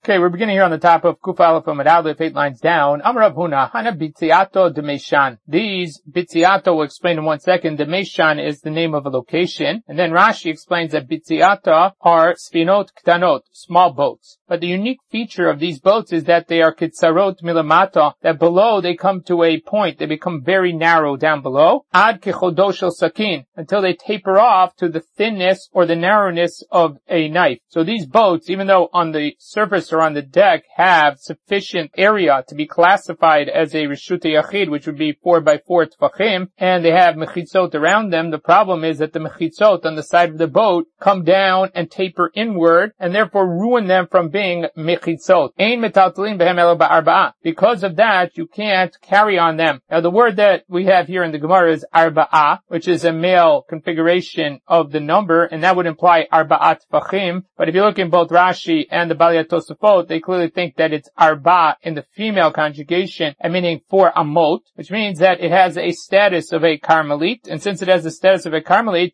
Okay, we're beginning here on the top of Kuf Aleph Amud Aleph, 8 lines down. Amar Rav Huna, Hana Bitziato Demeshan. These Bitziato, we'll explain in 1 second. Demeshan is the name of a location. And then Rashi explains that Bitziata are Sfinot Ktanot, small boats. But the unique feature of these boats is that they are Kitzarot Milamata, that below they come to a point, they become very narrow down below. Ad Kechodo Shel Sakin, until they taper off to the thinness or the narrowness of a knife. So these boats, even though on the surface or on the deck have sufficient area to be classified as a Reshut Yachid, which would be 4x4 Tfachim, and they have mechitzot around them, the problem is that the mechitzot on the side of the boat come down and taper inward, and therefore ruin them from being mechitzot. Ein metaltalin behem elo ba'arba'ah. Because of that, you can't carry on them. Now the word that we have here in the Gemara is arba'ah, which is a male configuration of the number, and that would imply arba'at Tfachim. But if you look in both Rashi and the Baliyat Tosafot, they clearly think that it's arba in the female conjugation, and meaning 4 amot, which means that it has a status of a Carmelit, and since it has the status of a Carmelit,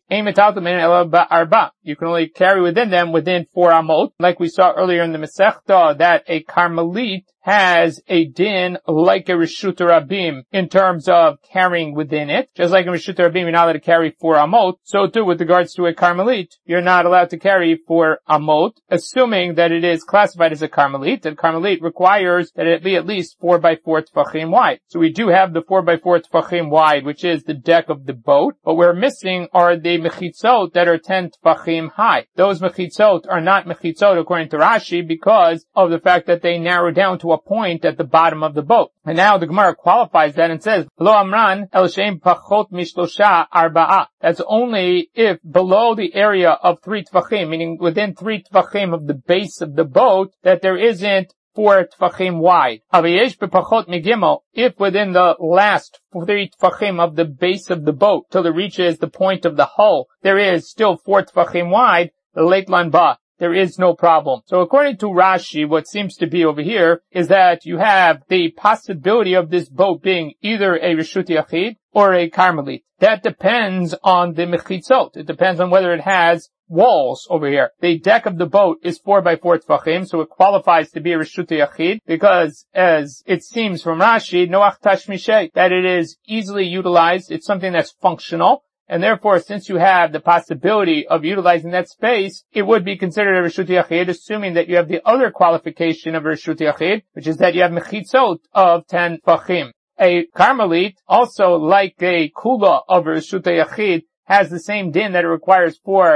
arba, you can only carry within them within 4 amot, like we saw earlier in the Masechta, that a Carmelit has a din like a Reshut Rabim in terms of carrying within it. Just like in Reshut Rabim, you're not allowed to carry 4 amot, so too with regards to a Carmelit, you're not allowed to carry 4 amot, assuming that it is classified as a Carmelit, and Carmelit requires that it be at least 4x4 Tfachim wide. So we do have the 4x4 Tfachim wide, which is the deck of the boat, but we're missing are the mechitzot that are 10 Tfachim high. Those mechitzot are not mechitzot according to Rashi because of the fact that they narrow down to a point at the bottom of the boat. And now the Gemara qualifies that and says, Lo amran el sheim pachot mishlosha arba'ah. That's only if below the area of 3 Tfachim, meaning within 3 Tfachim of the base of the boat, that there isn't 4 Tfachim wide. Avayesh bepachot migimel, if within the last 3 Tfachim of the base of the boat, till it reaches the point of the hull, there is still 4 Tfachim wide, the late lanba, there is no problem. So according to Rashi, what seems to be over here is that you have the possibility of this boat being either a Reshut Yachid or a Carmelit. That depends on the mechitzot. It depends on whether it has walls over here. The deck of the boat is 4x4 Tfachim, so it qualifies to be a Reshut Yachid because, as it seems from Rashi, Noach Tashmishay, that it is easily utilized. It's something that's functional. And therefore, since you have the possibility of utilizing that space, it would be considered a Reshut Yachid, assuming that you have the other qualification of a Reshut Yachid, which is that you have mechitzot of 10 Tfachim. A Carmelit, also like a Kula of a Reshut Yachid, has the same din that it requires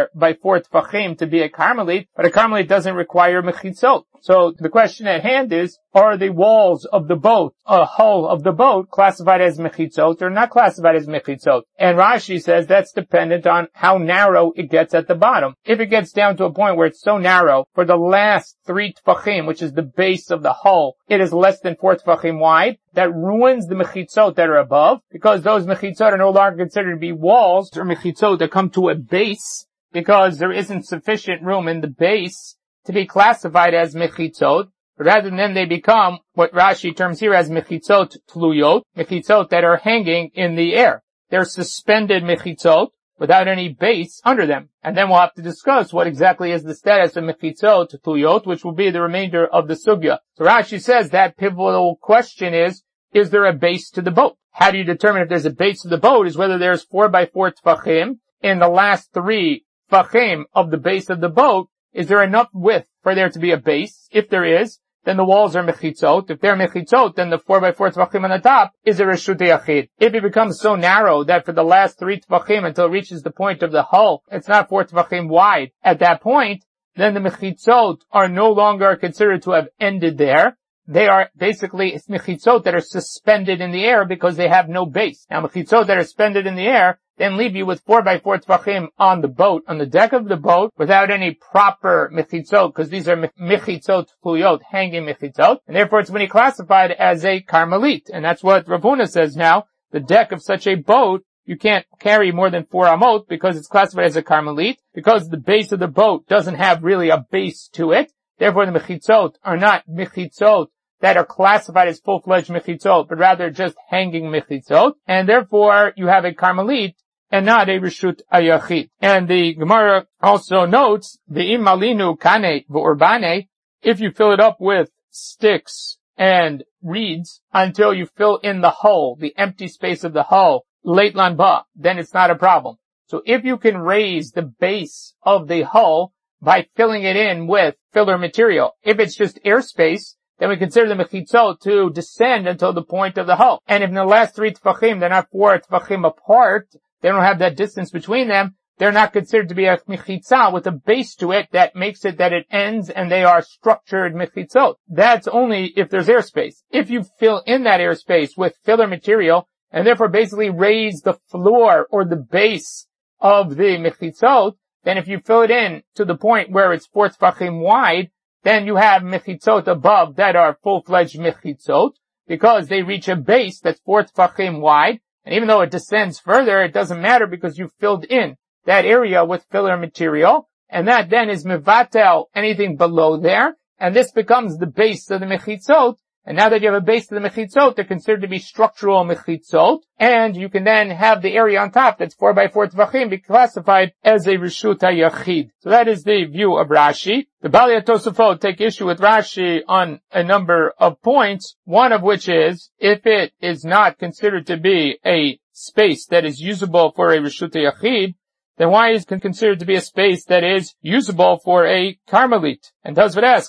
4x4 Tfachim to be a Carmelit, but a Carmelit doesn't require mechitzot. So the question at hand is, are the walls of the boat, hull of the boat, classified as mechitzot or not classified as mechitzot? And Rashi says that's dependent on how narrow it gets at the bottom. If it gets down to a point where it's so narrow, for the last 3 Tfachim, which is the base of the hull, it is less than 4 Tfachim wide, that ruins the mechitzot that are above, because those mechitzot are no longer considered to be walls or mechitzot that come to a base, because there isn't sufficient room in the base to be classified as mechitzot. Rather than they become what Rashi terms here as mechitzot tluyot, mechitzot that are hanging in the air. They're suspended mechitzot without any base under them. And then we'll have to discuss what exactly is the status of mechitzot tluyot, which will be the remainder of the sugya. So Rashi says that pivotal question is there a base to the boat? How do you determine if there's a base to the boat? Is whether there's 4x4 Tfachim in the last 3 Tfachim of the base of the boat. Is there enough width for there to be a base? If there is, then the walls are mechitzot. If they're mechitzot, then the 4x4 Tfachim on the top is a Reshut Yachid. If it becomes so narrow that for the last 3 Tfachim until it reaches the point of the hull, it's not 4 Tfachim wide at that point, then the mechitzot are no longer considered to have ended there. They are basically mechitzot that are suspended in the air because they have no base. Now mechitzot that are suspended in the air then leave you with 4x4 Tfachim on the boat, on the deck of the boat, without any proper mechitzot, because these are mechitzot tluyot, hanging mechitzot, and therefore it's going to be classified as a Carmelit. And that's what Rav Huna says now. The deck of such a boat, you can't carry more than 4 amot because it's classified as a Carmelit, because the base of the boat doesn't have really a base to it. Therefore the mechitzot are not mechitzot that are classified as full-fledged mechitzot, but rather just hanging mechitzot, and therefore you have a Carmelit and not a Reshut Yachid. And the Gemara also notes, the Imalinu Kane V'Urbane, if you fill it up with sticks and reeds until you fill in the hull, the empty space of the hull, late lanba, then it's not a problem. So if you can raise the base of the hull by filling it in with filler material, if it's just airspace, then we consider the mechitzot to descend until the point of the hull. And if in the last 3 tefachim, they're not 4 tefachim apart, they don't have that distance between them, they're not considered to be a mechitzah with a base to it that makes it that it ends and they are structured mechitzot. That's only if there's airspace. If you fill in that airspace with filler material and therefore basically raise the floor or the base of the mechitzot, then if you fill it in to the point where it's 4 tefachim wide, then you have mechitzot above that are full-fledged mechitzot because they reach a base that's 4 tefachim wide. And even though it descends further, it doesn't matter because you filled in that area with filler material, and that then is mevatel anything below there, and this becomes the base of the mechitzot. And now that you have a base of the mechitzot, they're considered to be structural mechitzot, and you can then have the area on top that's 4 by 4 tefachim be classified as a reshut hayachid. So that is the view of Rashi. The Balei Tosafot take issue with Rashi on a number of points, one of which is, if it is not considered to be a space that is usable for a reshut hayachid, then why is it considered to be a space that is usable for a Carmelite? And Tosafot asks,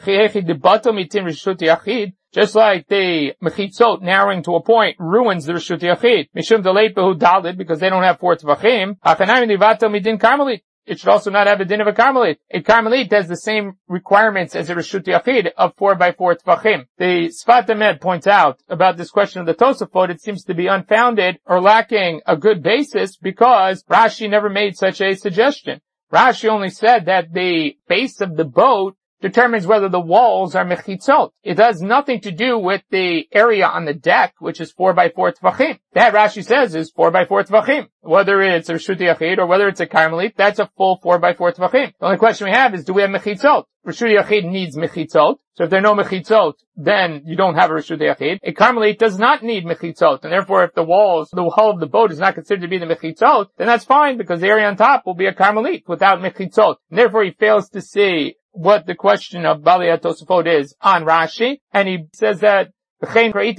just like the mechitzot narrowing to a point ruins the reshut yachid, mishum deleit behu dalid, because they don't have 4 tefachim, hachanayim divato midin Carmelite. It should also not have a din of a Carmelite. A Carmelite has the same requirements as a reshut yachid of 4 by 4 tefachim. The Sfat Emet points out about this question of the Tosafot, it seems to be unfounded or lacking a good basis because Rashi never made such a suggestion. Rashi only said that the base of the boat determines whether the walls are mechitzot. It has nothing to do with the area on the deck, which is 4 by 4 tefachim. That Rashi says is 4 by 4 tefachim. Whether it's a reshut yachid or whether it's a Carmelite, that's a full 4 by 4 tefachim. The only question we have is, do we have mechitzot? Reshut yachid needs mechitzot. So if there are no mechitzot, then you don't have a reshut yachid. A Carmelite does not need mechitzot, and therefore if the hull of the boat is not considered to be the mechitzot, then that's fine because the area on top will be a Carmelite without mechitzot. And therefore he fails to see what the question of Balei Tosafot is on Rashi, and he says that but he says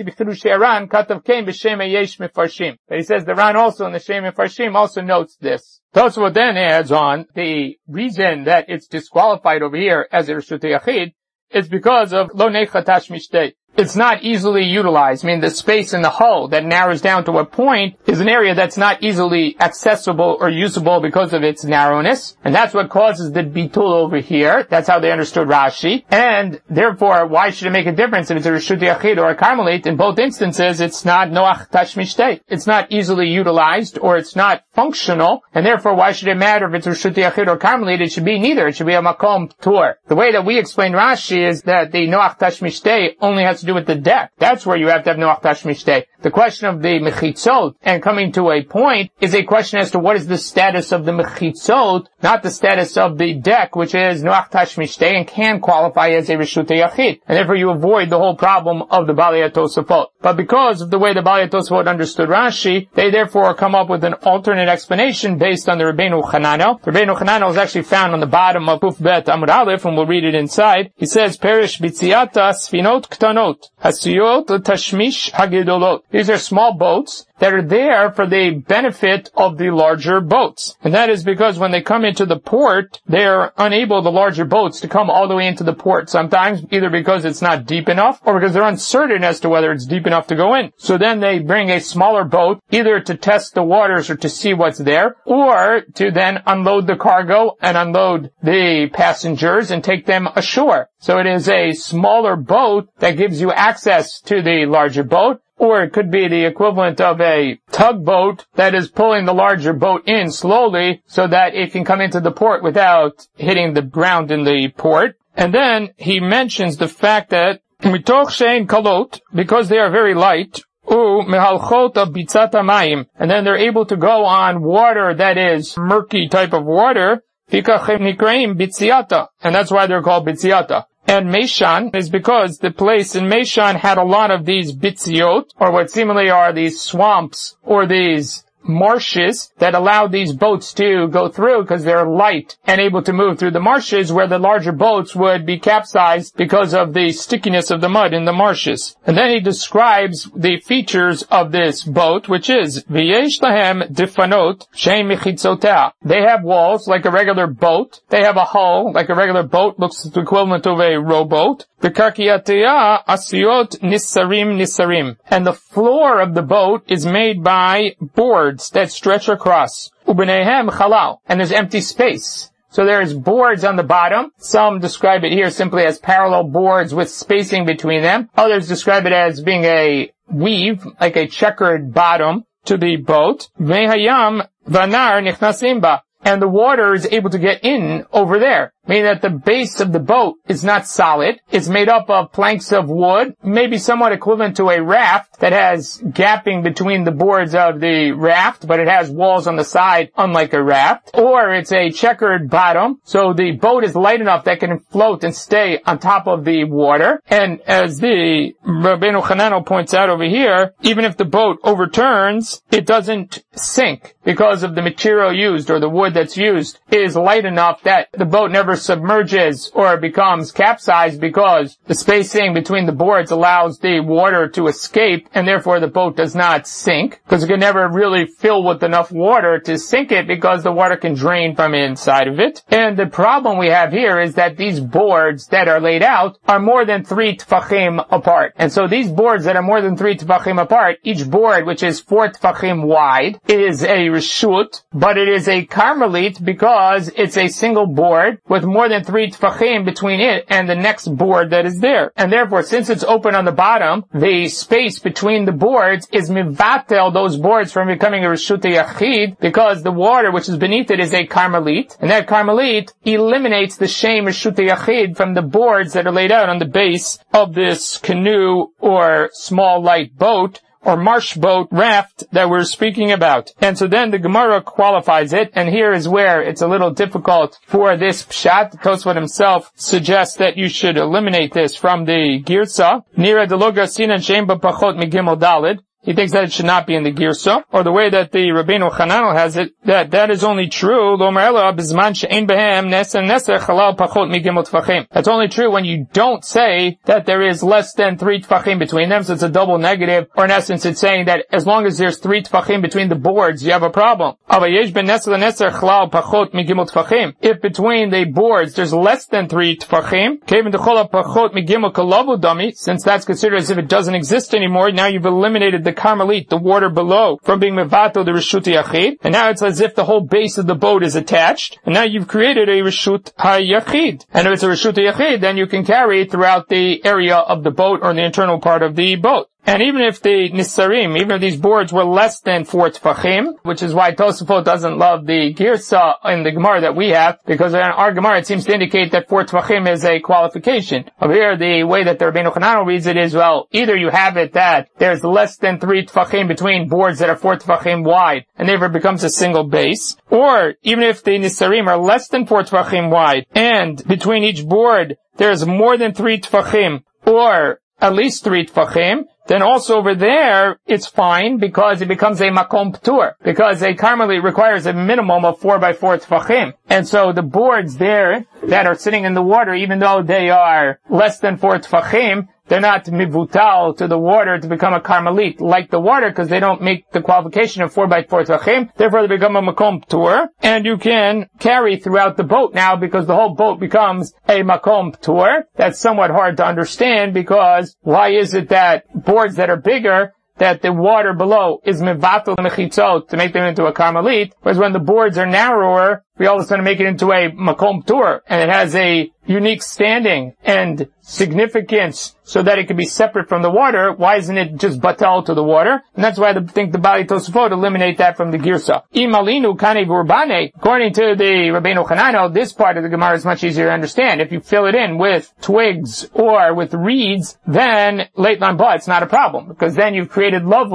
the Ran also in the Shem Mefarshim also notes this. Tosafot then adds on the reason that it's disqualified over here as a reshut yachid is because of lo necha tashmishtei. It's not easily utilized. I mean, the space in the hull that narrows down to a point is an area that's not easily accessible or usable because of its narrowness. And that's what causes the bitul over here. That's how they understood Rashi. And therefore, why should it make a difference if it's a reshut yachid or a Carmelite? In both instances, it's not noach tashmishtei. It's not easily utilized or it's not functional. And therefore, why should it matter if it's a reshut yachid or Carmelite? It should be neither. It should be a makom tur. The way that we explain Rashi is that the noach tashmishtei only has to do with the deck. That's where you have to have noach tashmishtei. The question of the mechitzot and coming to a point is a question as to what is the status of the mechitzot, not the status of the deck, which is noach tashmishtei and can qualify as a reshut yachid. And therefore you avoid the whole problem of the Balei Tosafot. But because of the way the Balei Tosafot understood Rashi, they therefore come up with an alternate explanation based on the Rabbeinu Chananel. The Rabbeinu Chananel is actually found on the bottom of Kuf Bet Amud Aleph, and we'll read it inside. He says, Perish bitziata sfinot ktanot, hasiyot tashmish hagedolot. These are small boats that are there for the benefit of the larger boats. And that is because when they come into the port, they're unable, the larger boats, to come all the way into the port. Sometimes either because it's not deep enough or because they're uncertain as to whether it's deep enough to go in. So then they bring a smaller boat either to test the waters or to see what's there, or to then unload the cargo and unload the passengers and take them ashore. So it is a smaller boat that gives you access to the larger boat. Or it could be the equivalent of a tugboat that is pulling the larger boat in slowly so that it can come into the port without hitting the ground in the port. And then he mentions the fact that mitoch shein kalot, because they are very light, mehalchot of bitzat hamayim, and then they're able to go on water that is murky type of water, fikach nikraim bitziata, and that's why they're called bitziata. And Meishan is because the place in Meishan had a lot of these bitziot, or what seemingly are these swamps, or these marshes that allow these boats to go through because they're light and able to move through the marshes, where the larger boats would be capsized because of the stickiness of the mud in the marshes. And then he describes the features of this boat, which is V'yesh lahem difanot she'en mechitzotea. They have walls like a regular boat. They have a hull like a regular boat, looks the equivalent of a rowboat. V'karkiyatea asiot nisarim. And the floor of the boat is made by boards that stretch across. U'bneihem chalal. And there's empty space. So there's boards on the bottom. Some describe it here simply as parallel boards with spacing between them. Others describe it as being a weave, like a checkered bottom to the boat. Ve'hayam vanar nichnasim ba. And the water is able to get in over there, meaning that the base of the boat is not solid. It's made up of planks of wood, maybe somewhat equivalent to a raft that has gapping between the boards of the raft, but it has walls on the side, unlike a raft. Or it's a checkered bottom, so the boat is light enough that it can float and stay on top of the water. And as the Rabbeinu Hananel points out over here, even if the boat overturns, it doesn't sink because of the material used, or the wood that's used is light enough that the boat never submerges or becomes capsized, because the spacing between the boards allows the water to escape, and therefore the boat does not sink, because it can never really fill with enough water to sink it, because the water can drain from inside of it. And the problem we have here is that these boards that are laid out are more than 3 tefachim apart. And so these boards that are more than 3 tefachim apart, each board, which is 4 tefachim wide, is a reshut, but it is a karmelit because it's a single board with more than 3 tefachim between it and the next board that is there. And therefore, since it's open on the bottom, the space between the boards is mivatel those boards from becoming a reshut yachid, because the water which is beneath it is a karmelit, and that karmelit eliminates the shem reshut yachid from the boards that are laid out on the base of this canoe or small light boat, or marsh boat raft that we're speaking about. And so then the Gemara qualifies it, and here is where it's a little difficult for this pshat. Tosfot himself suggests that you should eliminate this from the girsa. Nira deloga sinan shein b'pachot migimel dalid. He thinks that it should not be in the girsa, or the way that the Rabbeinu Hananel has it, that is only true. That's only true when you don't say that there is less than 3 tefachim between them, so it's a double negative, or in essence it's saying that as long as there's 3 tefachim between the boards, you have a problem. If between the boards there's less than 3 tefachim, since that's considered as if it doesn't exist anymore, now you've eliminated the karmelit, the water below, from being mevato the reshut yachid, and now it's as if the whole base of the boat is attached, and now you've created a reshut hayachid. And if it's a reshut yachid, then you can carry it throughout the area of the boat or the internal part of the boat. And even if the nisarim, even if these boards were less than 4 tefachim, which is why Tosafot doesn't love the girsa in the Gemara that we have, because in our Gemara it seems to indicate that 4 tefachim is a qualification. Over here, the way that the Rabbeinu Hananel reads it is, well, either you have it that there's less than 3 tefachim between boards that are 4 tefachim wide, and therefore it becomes a single base, or even if the nisarim are less than 4 tefachim wide, and between each board there's more than 3 tefachim, or at least 3 tefachim, then also over there, it's fine because it becomes a makom p'tur. Because a karmelit requires a minimum of 4 by 4 tefachim. And so the boards there that are sitting in the water, even though they are less than 4 tefachim, they're not mivutal to the water to become a karmelit like the water, because they don't make the qualification of 4 by 4 tefachim. Therefore, they become a makom p'tur, and you can carry throughout the boat now, because the whole boat becomes a makom p'tur. That's somewhat hard to understand, because why is it that boards that are bigger, that the water below is mivatal mechitzot to make them into a karmelit, whereas when the boards are narrower, we all of a sudden make it into a makom p'tur, and it has a unique standing and significance so that it can be separate from the water. Why isn't it just batal to the water? And that's why I think the Bali Tosafot eliminate that from the girsa. Imalinu kanev urbane. According to the Rabbeinu Hananel, this part of the Gemara is much easier to understand. If you fill it in with twigs or with reeds, then late lamba, it's not a problem, because then you've created lavud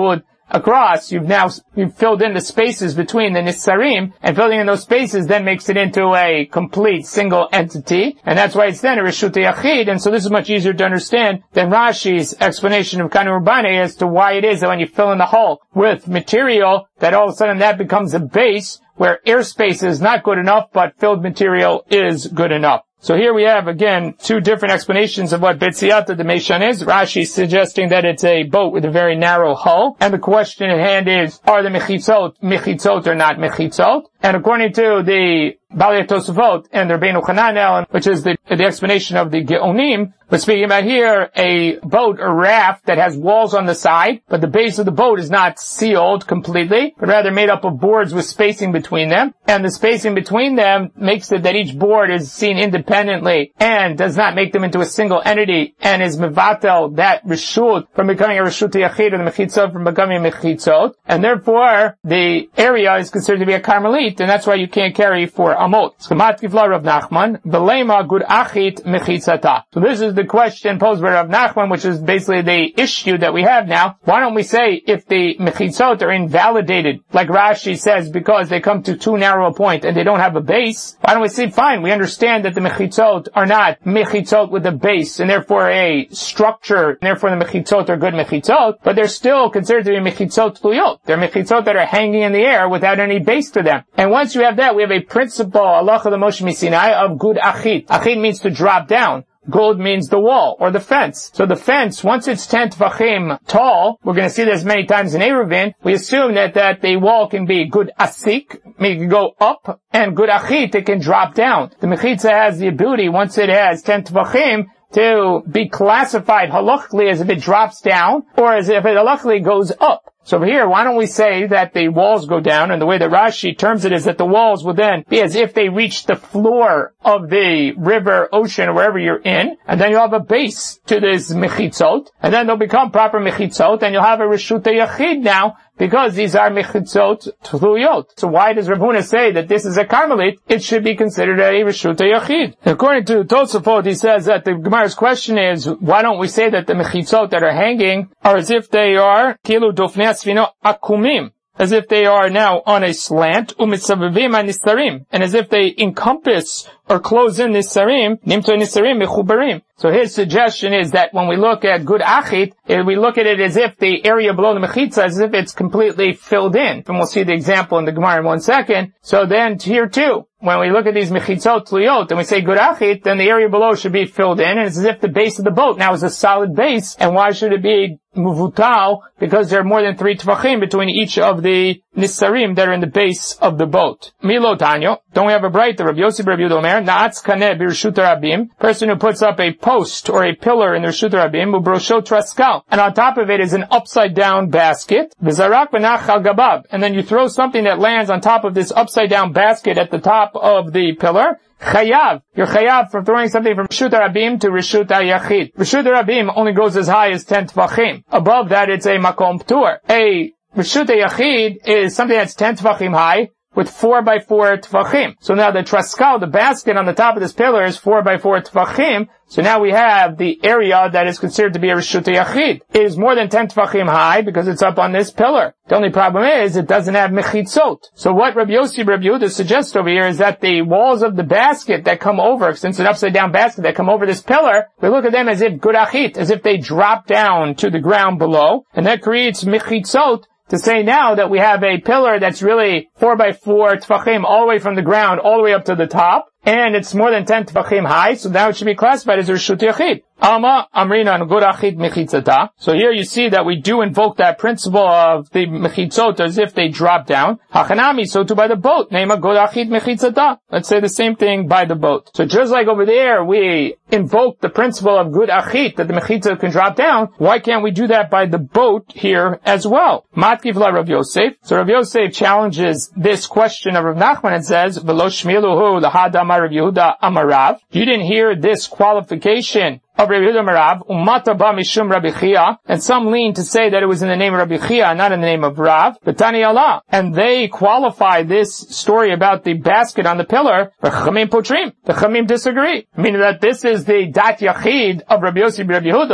across, you've filled in the spaces between the Nisarim, and filling in those spaces then makes it into a complete single entity, and that's why it's then a Reshut Yachid, and so this is much easier to understand than Rashi's explanation of Kanu Urbane as to why it is that when you fill in the hole with material, that all of a sudden that becomes a base, where airspace is not good enough, but filled material is good enough. So here we have, again, two different explanations of what Bitziata D'Meishan is. Rashi suggesting that it's a boat with a very narrow hull. And the question at hand is, are the mechitzot or not mechitzot? And according to the Balei Tosafot and the Rabbeinu Hananel, which is the explanation of the Geonim, we're speaking about here a boat or raft that has walls on the side, but the base of the boat is not sealed completely, but rather made up of boards with spacing between them. And the spacing between them makes it that each board is seen independently and does not make them into a single entity and is mevatel that reshut from becoming a reshut yachid or the mechitzot from becoming a mechitzot. And therefore, the area is considered to be a karmelit, and that's why you can't carry 4 amot. Schemat kifla Rav Nachman, v'leima gud achit mechitzata. So this is the question posed by Rav Nachman, which is basically the issue that we have now. Why don't we say if the mechitzot are invalidated, like Rashi says, because they come to too narrow a point and they don't have a base? Why don't we say, fine, we understand that the mechitzot are not mechitzot with a base, and therefore a structure, and therefore the mechitzot are good mechitzot, but they're still considered to be mechitzot tluyot. They're mechitzot that are hanging in the air without any base to them. And once you have that, we have a principle, halacha the Moshe Misinai, of gud achit. Achit means to drop down. Gold means the wall, or the fence. So the fence, once it's 10 tefachim tall, we're going to see this many times in Eruvin, we assume that the wall can be good asik, meaning it can go up, and good achit, it can drop down. The mechitza has the ability, once it has 10 tefachim, to be classified halachically as if it drops down, or as if it halachically goes up. So over here, why don't we say that the walls go down, and the way that Rashi terms it is that the walls will then be as if they reach the floor of the river, ocean, or wherever you're in, and then you'll have a base to this mechitzot, and then they'll become proper mechitzot, and you'll have a reshut yachid now, because these are mechitzot tluyot. So why does Rav Huna say that this is a karmelit? It should be considered a reshut yachid. According to Tosafot, he says that the Gemara's question is, why don't we say that the mechitzot that are hanging are as if they are kilu dofnei asfino akumim, as if they are now on a slant, umitzavivim anisarim, and as if they encompass or close in nisarim, nimto nisarim mechubarim. So his suggestion is that when we look at gud achit, we look at it as if the area below the mechitza, as if it's completely filled in. And we'll see the example in the Gemara in 1 second. So then here too, when we look at these mechitzot tluyot and we say gud achit, then the area below should be filled in, and it's as if the base of the boat now is a solid base. And why should it be muvutal? Because there are more than 3 tefachim between each of the nisarim that are in the base of the boat. Milo Tanyo, don't we have a bright, the Rabbi Yossi Rabbi Yehuda Omer, na'atz kaneh b'reshut rabim, person who puts up a post or a pillar in the reshut rabim, u'brosho traskal, and on top of it is an upside down basket, v'zarak v'nach al gabab, and then you throw something that lands on top of this upside down basket at the top of the pillar, chayav. You're chayav from throwing something from Reshut Rabim to Reshut Yachid. Reshut Rabim only goes as high as 10 tefachim. Above that, it's a makom ptur. A Reshut Yachid is something that's 10 tefachim high with 4 by 4 tefachim. So now the traskal, the basket on the top of this pillar, is 4 by 4 tefachim. So now we have the area that is considered to be a Reshut Yachid. It is more than 10 tefachim high because it's up on this pillar. The only problem is it doesn't have mechitzot. So what Rabbi Yossi Rabbi Yehuda suggests over here is that the walls of the basket that come over, since it's an upside down basket that come over this pillar, we look at them as if gud achit, as if they drop down to the ground below, and that creates mechitzot to say now that we have a pillar that's really 4 by 4 tefachim all the way from the ground all the way up to the top, and it's more than 10 tefachim high, so now it should be classified as a Reshut Yachid. Alma Amrina Gud Achid Mechitzata. So here you see that we do invoke that principle of the mechitzot as if they drop down. Hachanami, so too by the boat. Nema Gud Achid Mechitzata. Let's say the same thing by the boat. So just like over there we invoke the principle of Gud Achid, that the mechitzot can drop down, why can't we do that by the boat here as well? Matkiv la Rav Yosef. So Rav Yosef challenges this question of Rav Nachman and says, V'lo shmiluhu lahad amar Rav Yehuda amarav. You didn't hear this qualification of Rabbi Yehuda Marav, umata ba mishum Rabbi Chia, and some lean to say that it was in the name of Rabbi Chia, not in the name of Rav, but Tani Allah, and they qualify this story about the basket on the pillar, the Chamim potrim. The Chamim disagree, meaning that this is the Dat Yachid of Rabbi Yossi Rabbi Yehuda,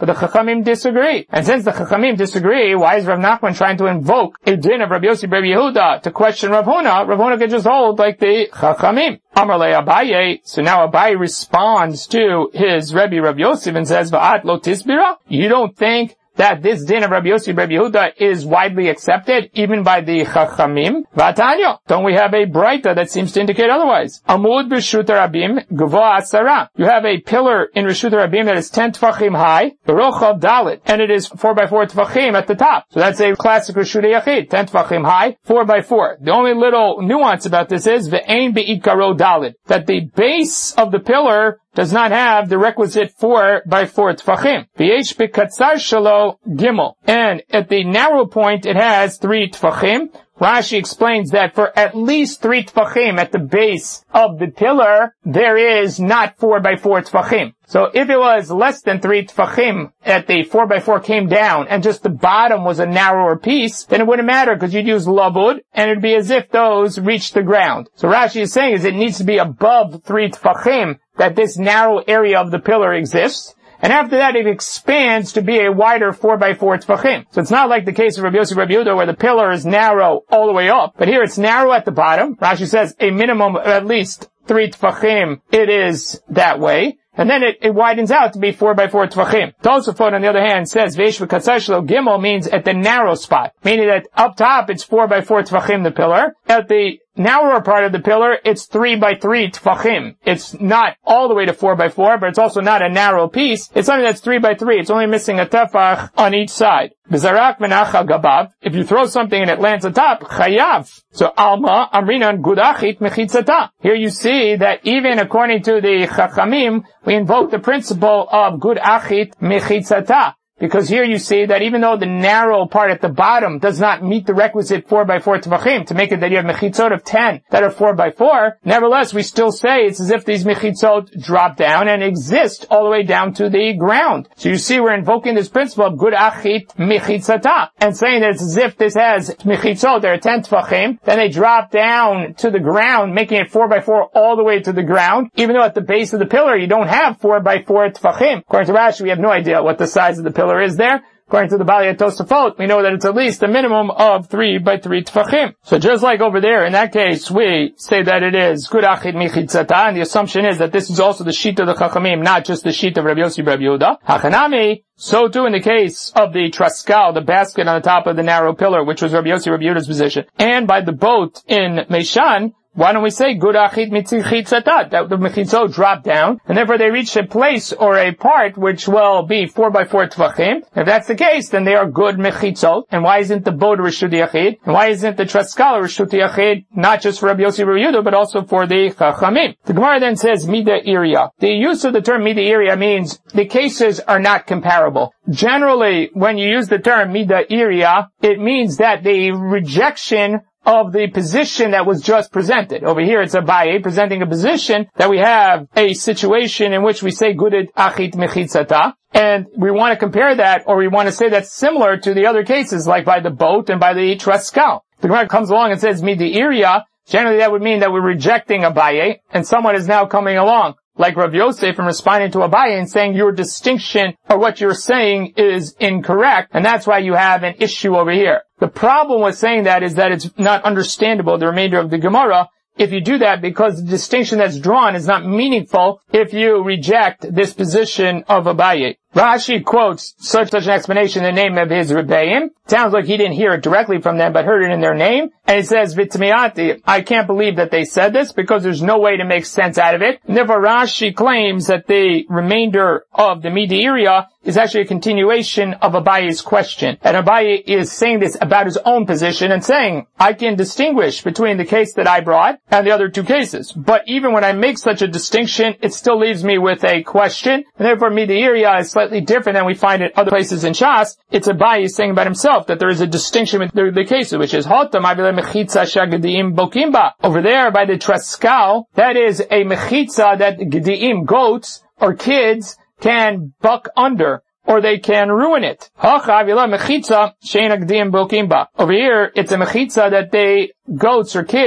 But the Chachamim disagree. And since the Chachamim disagree, why is Rav Nachman trying to invoke a din of Rabbi Yossi Rabbi Yehuda to question Rav Huna? Rav Huna could just hold like the Chachamim. Amar le Abaye. So now Abaye responds to his Rabbi Yossi and says, Va'at lo tisbira? You don't think that this din of Rabbi Yossi Rabbi Yehuda is widely accepted, even by the Chachamim? V'atanya, don't we have a Braita that seems to indicate otherwise? Amud b'Reshut Rabim, Gvoa Asara. You have a pillar in Reshut Rabim that is 10 tfachim high, Rochav Dalit, and it is 4x4 tfachim at the top. So that's a classic Reshut Yachid, 10 tfachim high, 4x4. The only little nuance about this is Ve'ein be'ikaro Dalit, that the base of the pillar does not have the requisite 4x4 tfachim. V'yesh b'katzar shalo gimel. And at the narrow point, it has 3 tfachim. Rashi explains that for at least 3 tfachim at the base of the pillar, there is not 4x4 tfachim. So if it was less than 3 tfachim at the 4x4 came down and just the bottom was a narrower piece, then it wouldn't matter because you'd use labud and it'd be as if those reached the ground. So Rashi is saying is it needs to be above 3 tfachim that this narrow area of the pillar exists. And after that, it expands to be a wider 4x4 tfachim. So it's not like the case of Rabbi Yossi Rabbi Yehuda where the pillar is narrow all the way up. But here it's narrow at the bottom. Rashi says a minimum of at least 3 tfachim. It is that way. And then it widens out to be 4x4 tfachim. Tosafot, on the other hand, says Veish v'katzar shelo gimel means at the narrow spot. Meaning that up top it's 4x4 tfachim the pillar. At the narrower part of the pillar, it's 3x3 tfachim. It's not all the way to 4x4, but it's also not a narrow piece. It's something that's 3x3. It's only missing a tefach on each side. B'zarak v'nachal gabav. If you throw something and it lands on top, chayav. So alma amrinan gudachit mechitzata. Here you see that even according to the Chachamim, we invoke the principle of gudachit mechitzata. Because here you see that even though the narrow part at the bottom does not meet the requisite 4x4 tefachim to make it that you have mechitzot of 10 that are 4x4, nevertheless we still say it's as if these mechitzot drop down and exist all the way down to the ground. So you see we're invoking this principle of gud achit mechitzata and saying that it's as if this has mechitzot, there are 10 tefachim, then they drop down to the ground, making it 4x4 all the way to the ground, even though at the base of the pillar you don't have 4x4 tefachim. According to Rashi, we have no idea what the size of the pillar is there. According to the Bali Tosafot, we know that it's at least a minimum of 3x3 tefachim. So just like over there, in that case, we say that it is gud achid mechitzata, and the assumption is that this is also the sheet of the Chachamim, not just the sheet of Rabbi Yossi Rabbi Yehuda. Hachanami, so too in the case of the traskal, the basket on the top of the narrow pillar, which was Rabbi Yossi Rabbi Yehuda's position, and by the boat in Meishan, why don't we say gud achit mitzichitzata, that the mechitzot drop down, and therefore they reach a place or a part which will be 4x4 tefachim. If that's the case, then they are good mechitzot. And why isn't the boat Reshut Yachid? And why isn't the traskal Reshut Yachid not just for Rabbi Yossi Rabbi Yehuda, but also for the Chachamim? The Gemara then says mida iria. The use of the term mida iria means the cases are not comparable. Generally, when you use the term mida iria, it means that the rejection of the position that was just presented. Over here it's Abaye presenting a position that we have a situation in which we say gudit achit mechitzata, and we want to compare that, or we want to say that's similar to the other cases, like by the boat and by the traskal. The Gemara comes along and says midi iria. Generally that would mean that we're rejecting Abaye, and someone is now coming along, like Rav Yosef, and responding to Abaye and saying your distinction or what you're saying is incorrect, and that's why you have an issue over here. The problem with saying that is that it's not understandable, the remainder of the Gemara, if you do that, because the distinction that's drawn is not meaningful if you reject this position of Abaye. Rashi quotes such an explanation in the name of his Rebbeim. Sounds like he didn't hear it directly from them, but heard it in their name. And he says, Vitmiati, I can't believe that they said this because there's no way to make sense out of it. And therefore Rashi claims that the remainder of the Midi area is actually a continuation of Abaye's question. And Abaye is saying this about his own position and saying, I can distinguish between the case that I brought and the other two cases. But even when I make such a distinction, it still leaves me with a question. And therefore Midi area is slightly different than we find in other places in Shas. It's Abaye saying about himself that there is a distinction between the cases, which is Hotam Avile Mechitza Shagadiim Bokimba. Over there by the Traskal, that is a Mechitza that Gediim, goats or kids, can buck under, or they can ruin it. Over here, it's a mechitza that goats or kids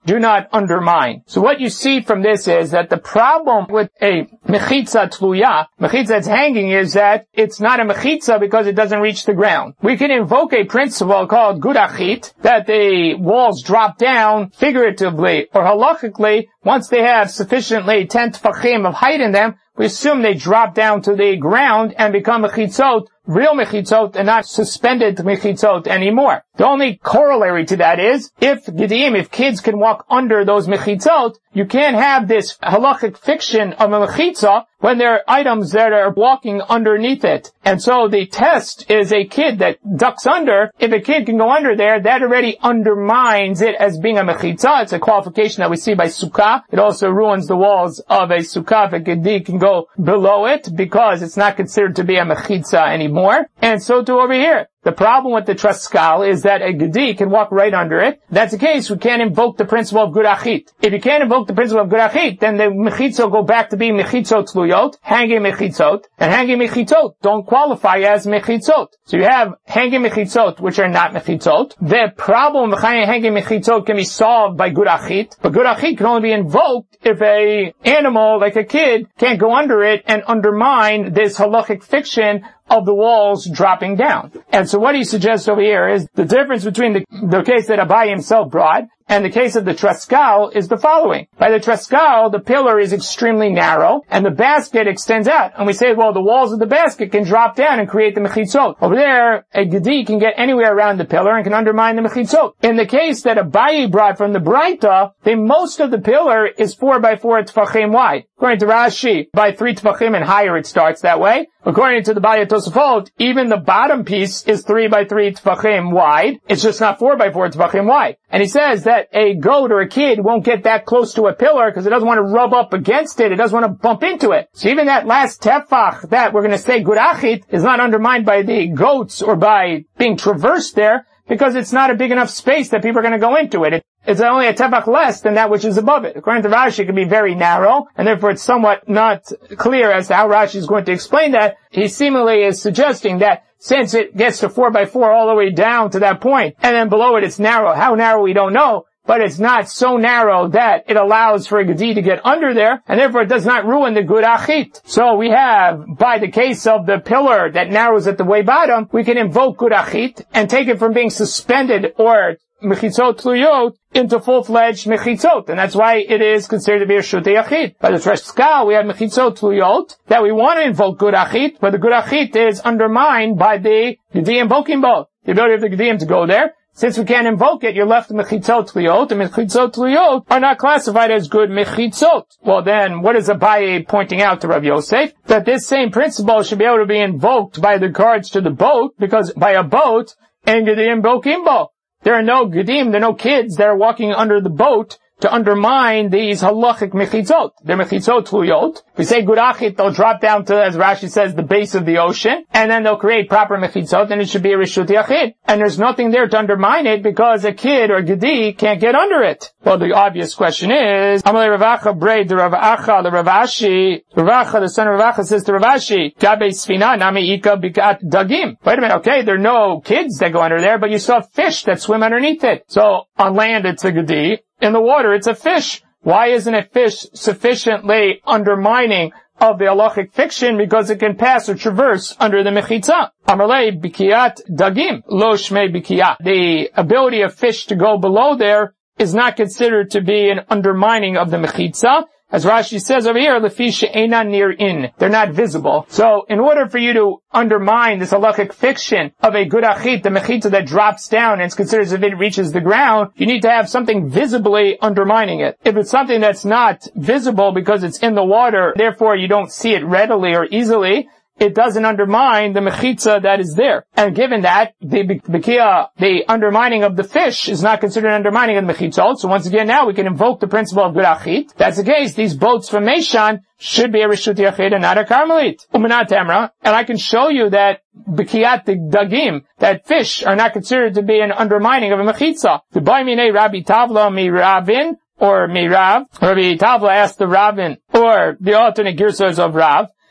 do not undermine. So what you see from this is that the problem with a mechitza tluya, mechitza that's hanging, is that it's not a mechitza because it doesn't reach the ground. We can invoke a principle called gurachit, that the walls drop down figuratively or halachically once they have sufficiently 10 tefachim of height in them. We assume they drop down to the ground and become mechitzot, real mechitzot, and not suspended mechitzot anymore. The only corollary to that is, if kids can walk under those mechitzot, you can't have this halachic fiction of a mechitza when there are items that are walking underneath it. And so the test is a kid that ducks under. If a kid can go under there, that already undermines it as being a mechitza. It's a qualification that we see by sukkah. It also ruins the walls of a sukkah if a gedi can go below it, because it's not considered to be a mechitza anymore. And so too over here. The problem with the traskal is that a gedi can walk right under it. If that's the case, we can't invoke the principle of gurachit. If you can't invoke the principle of gurachit, then the mechitzot go back to being mechitzot tluyot, hanging mechitzot, and hanging mechitzot don't qualify as mechitzot. So you have hanging mechitzot, which are not mechitzot. The problem with hanging mechitzot can be solved by gurachit, but gurachit can only be invoked if a animal, like a kid, can't go under it and undermine this halachic fiction of the walls dropping down. And so what he suggests over here is the difference between the case that Abaye himself brought and the case of the traskal is the following. By the traskal, the pillar is extremely narrow and the basket extends out. And we say, well, the walls of the basket can drop down and create the mechitzot. Over there, a gedi can get anywhere around the pillar and can undermine the mechitzot. In the case that Abaye brought from the Braita, most of the pillar is 4 by 4 tefachim wide. According to Rashi, by 3 tefachim and higher it starts that way. According to the Baalei Tosafot, even the bottom piece is 3 by 3 tefachim wide. It's just not 4 by 4 tefachim wide. And he says that a goat or a kid won't get that close to a pillar because it doesn't want to rub up against it. It doesn't want to bump into it. So even that last tefach that we're going to say gurachit is not undermined by the goats or by being traversed there, because it's not a big enough space that people are going to go into it. It's only a tefach less than that which is above it. According to Rashi, it can be very narrow, and therefore it's somewhat not clear as to how Rashi is going to explain that. He seemingly is suggesting that since it gets to 4 by 4 all the way down to that point, and then below it it's narrow. How narrow we don't know, but it's not so narrow that it allows for a gedi to get under there, and therefore it does not ruin the gurachit. So we have, by the case of the pillar that narrows at the way bottom, we can invoke gurachit and take it from being suspended or mechitzot tluyot into full-fledged mechitzot, and that's why it is considered to be a shutei yachid. By the traskal, we have mechitzot tluyot that we want to invoke gurachit, but the gurachit is undermined by the gedi invoking both. The ability of the gedim to go there. Since we can't invoke it, you're left with mechitzot tluyot, and mechitzot tluyot are not classified as good mechitzot. Well then, what is Abaye pointing out to Rav Yosef? That this same principle should be able to be invoked by the guards to the boat, because by a boat, and gedim bokim bo. There are no gedim, there are no kids that are walking under the boat to undermine these halachic mechitzot. They're mechitzot tluyot. We say gurachit, they'll drop down to, as Rashi says, the base of the ocean, and then they'll create proper mechitzot, and it should be a reshut yachid. And there's nothing there to undermine it because a kid or gedi can't get under it. Well, the obvious question is, Amalei Ravacha braid the Ravacha, the Ravashi, Ravacha, the son of Ravacha says to Ravashi, Gabe Sfina nami ika bikat dagim. Wait a minute, okay, there are no kids that go under there, but you saw fish that swim underneath it. So, on land it's a gedi. In the water, it's a fish. Why isn't a fish sufficiently undermining of the halachic fiction? Because it can pass or traverse under the mechitza. Amalei bikiyat dagim, lo shmei bikiyat. The ability of fish to go below there is not considered to be an undermining of the mechitza. As Rashi says over here, lefi she'eina nir'in. They're not visible. So, in order for you to undermine this halachic fiction of a gurachit, the mechitza that drops down and it's considered as if it reaches the ground, you need to have something visibly undermining it. If it's something that's not visible because it's in the water, therefore you don't see it readily or easily, it doesn't undermine the mechitza that is there. And given that, the undermining of the fish is not considered undermining of the mechitzot. So once again, now we can invoke the principle of gurachit. That's the case. These boats from Meishan should be a reshut yachid and not a karmelit. Umanat emra. And I can show you that bikiyat dagim, that fish are not considered to be an undermining of a mechitza. The Baimine Rabbi Tavla mi Ravin, or mi Rav. Rabbi Tavla asked the Ravin, or the alternate girsas of Rav.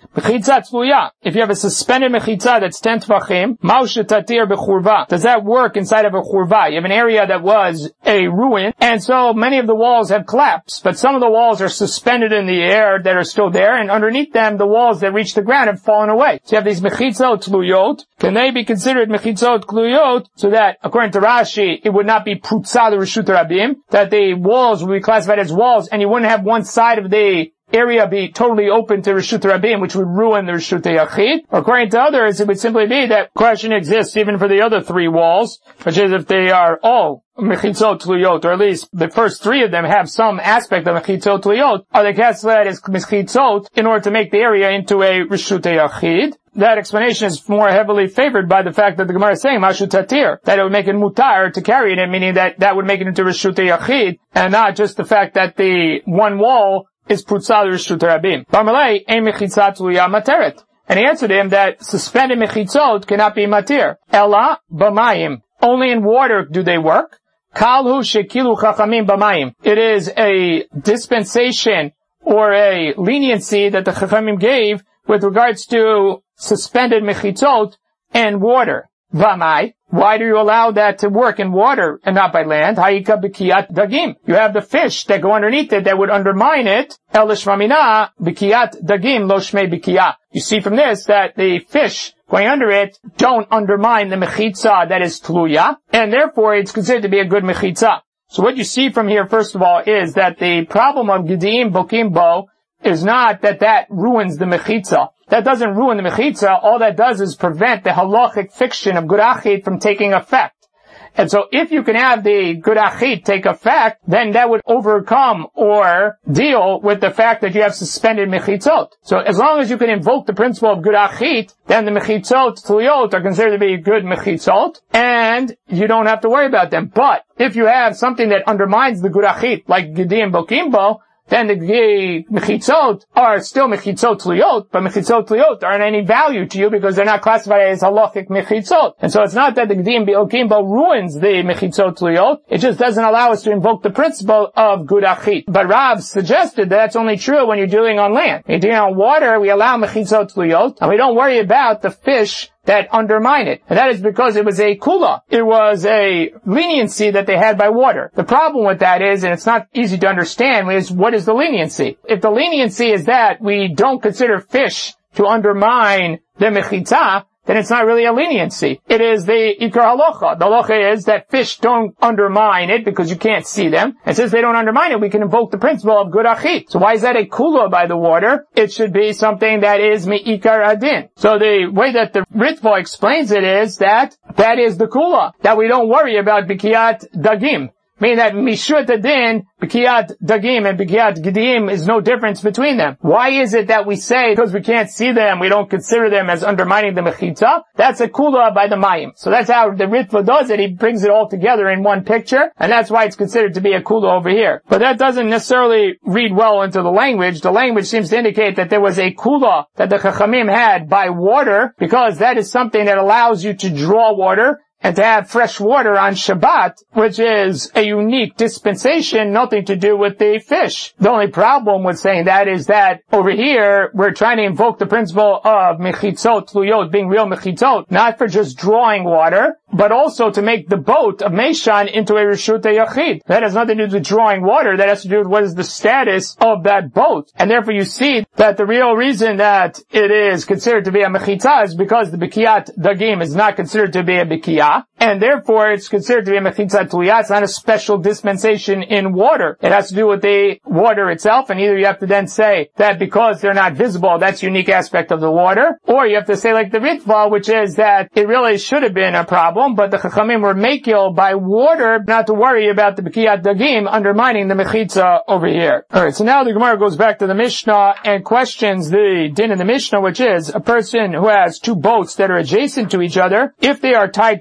Mechitza tluya. If you have a suspended mechitza that's 10 tvachim, mausha tatir bechurva. Does that work inside of a churva? You have an area that was a ruin, and so many of the walls have collapsed, but some of the walls are suspended in the air that are still there, and underneath them, the walls that reach the ground have fallen away. So you have these mechitzot tluyot. Can they be considered mechitzot tluyot? So that, according to Rashi, it would not be prutza the reshut rabim, that the walls would be classified as walls, and you wouldn't have one side of the area be totally open to Reshut Rabim, which would ruin the Reshut Yachid. According to others, it would simply be that question exists even for the other three walls, which is if they are all Mechitzot Tluyot, or at least the first three of them have some aspect of Mechitzot Tluyot, are they classified as Mechitzot in order to make the area into a Reshut Yachid? That explanation is more heavily favored by the fact that the Gemara is saying Mashu Tatir, that it would make it mutar to carry it, meaning that would make it into Reshut Yachid, and not just the fact that the one wall is Prutzah Reshut Rabim. Barmalei, ein mechitzat tluya materet. And he answered him that suspended mechitzot cannot be matir. Ella b'mayim. Only in water do they work. Kalhu shekilu chachamim b'mayim. It is a dispensation or a leniency that the chachamim gave with regards to suspended mechitzot and water. V'may. Why do you allow that to work in water and not by land? Hayika b'kiyat dagim. You have the fish that go underneath it that would undermine it. El lishmamina b'kiyat dagim lo shmei b'kiyah. You see from this that the fish going under it don't undermine the mechitza that is tluya, and therefore it's considered to be a good mechitza. So what you see from here, first of all, is that the problem of gidim bokim bo is not that ruins the mechitza. That doesn't ruin the mechitza. All that does is prevent the halachic fiction of gurachit from taking effect. And so if you can have the gurachit take effect, then that would overcome or deal with the fact that you have suspended mechitzot. So as long as you can invoke the principle of gurachit, then the mechitzot tluyot are considered to be good mechitzot, and you don't have to worry about them. But if you have something that undermines the gurachit, like gidim bokimbo, then the mechitzot are still mechitzot tluyot, but mechitzot tluyot aren't any value to you because they're not classified as halachic mechitzot. And so it's not that the gedim be'okimbo ruins the mechitzot tluyot, it just doesn't allow us to invoke the principle of gurachit. But Rav suggested that that's only true when you're dealing on land. When you're dealing on water, we allow mechitzot tluyot, and we don't worry about the fish that undermine it. And that is because it was a kula. It was a leniency that they had by water. The problem with that is, and it's not easy to understand, is what is the leniency? If the leniency is that we don't consider fish to undermine the mechitza, then it's not really a leniency. It is the ikar halacha. The halacha is that fish don't undermine it because you can't see them. And since they don't undermine it, we can invoke the principle of gurachit. So why is that a kula by the water? It should be something that is me'ikar adin. So the way that the Ritva explains it is that is the kula, that we don't worry about bikiyat dagim. Meaning that mishut adin, bikiyat dagim and bikiyat gidim is no difference between them. Why is it that we say, because we can't see them, we don't consider them as undermining the mechitza? That's a kula by the mayim. So that's how the Ritva does it. He brings it all together in one picture, and that's why it's considered to be a kula over here. But that doesn't necessarily read well into the language. The language seems to indicate that there was a kula that the Chachamim had by water, because that is something that allows you to draw water and to have fresh water on Shabbat, which is a unique dispensation, nothing to do with the fish. The only problem with saying that is that over here, we're trying to invoke the principle of mechitzot tluyot being real mechitzot, not for just drawing water, but also to make the boat of Meishan into a Reshut Yachid. That has nothing to do with drawing water, that has to do with what is the status of that boat. And therefore you see that the real reason that it is considered to be a mechitza is because the bikiyat dagim is not considered to be a bikiyah, and therefore it's considered to be a mechitza tluyah. It's not a special dispensation in water. It has to do with the water itself, and either you have to then say that because they're not visible, that's a unique aspect of the water, or you have to say like the Ritva, which is that it really should have been a problem, but the Chachamim were makil by water, not to worry about the bikiyat dagim undermining the mechitza over here. Alright, so now the Gemara goes back to the Mishnah and questions the din in the Mishnah, which is a person who has two boats that are adjacent to each other. If they are tied together,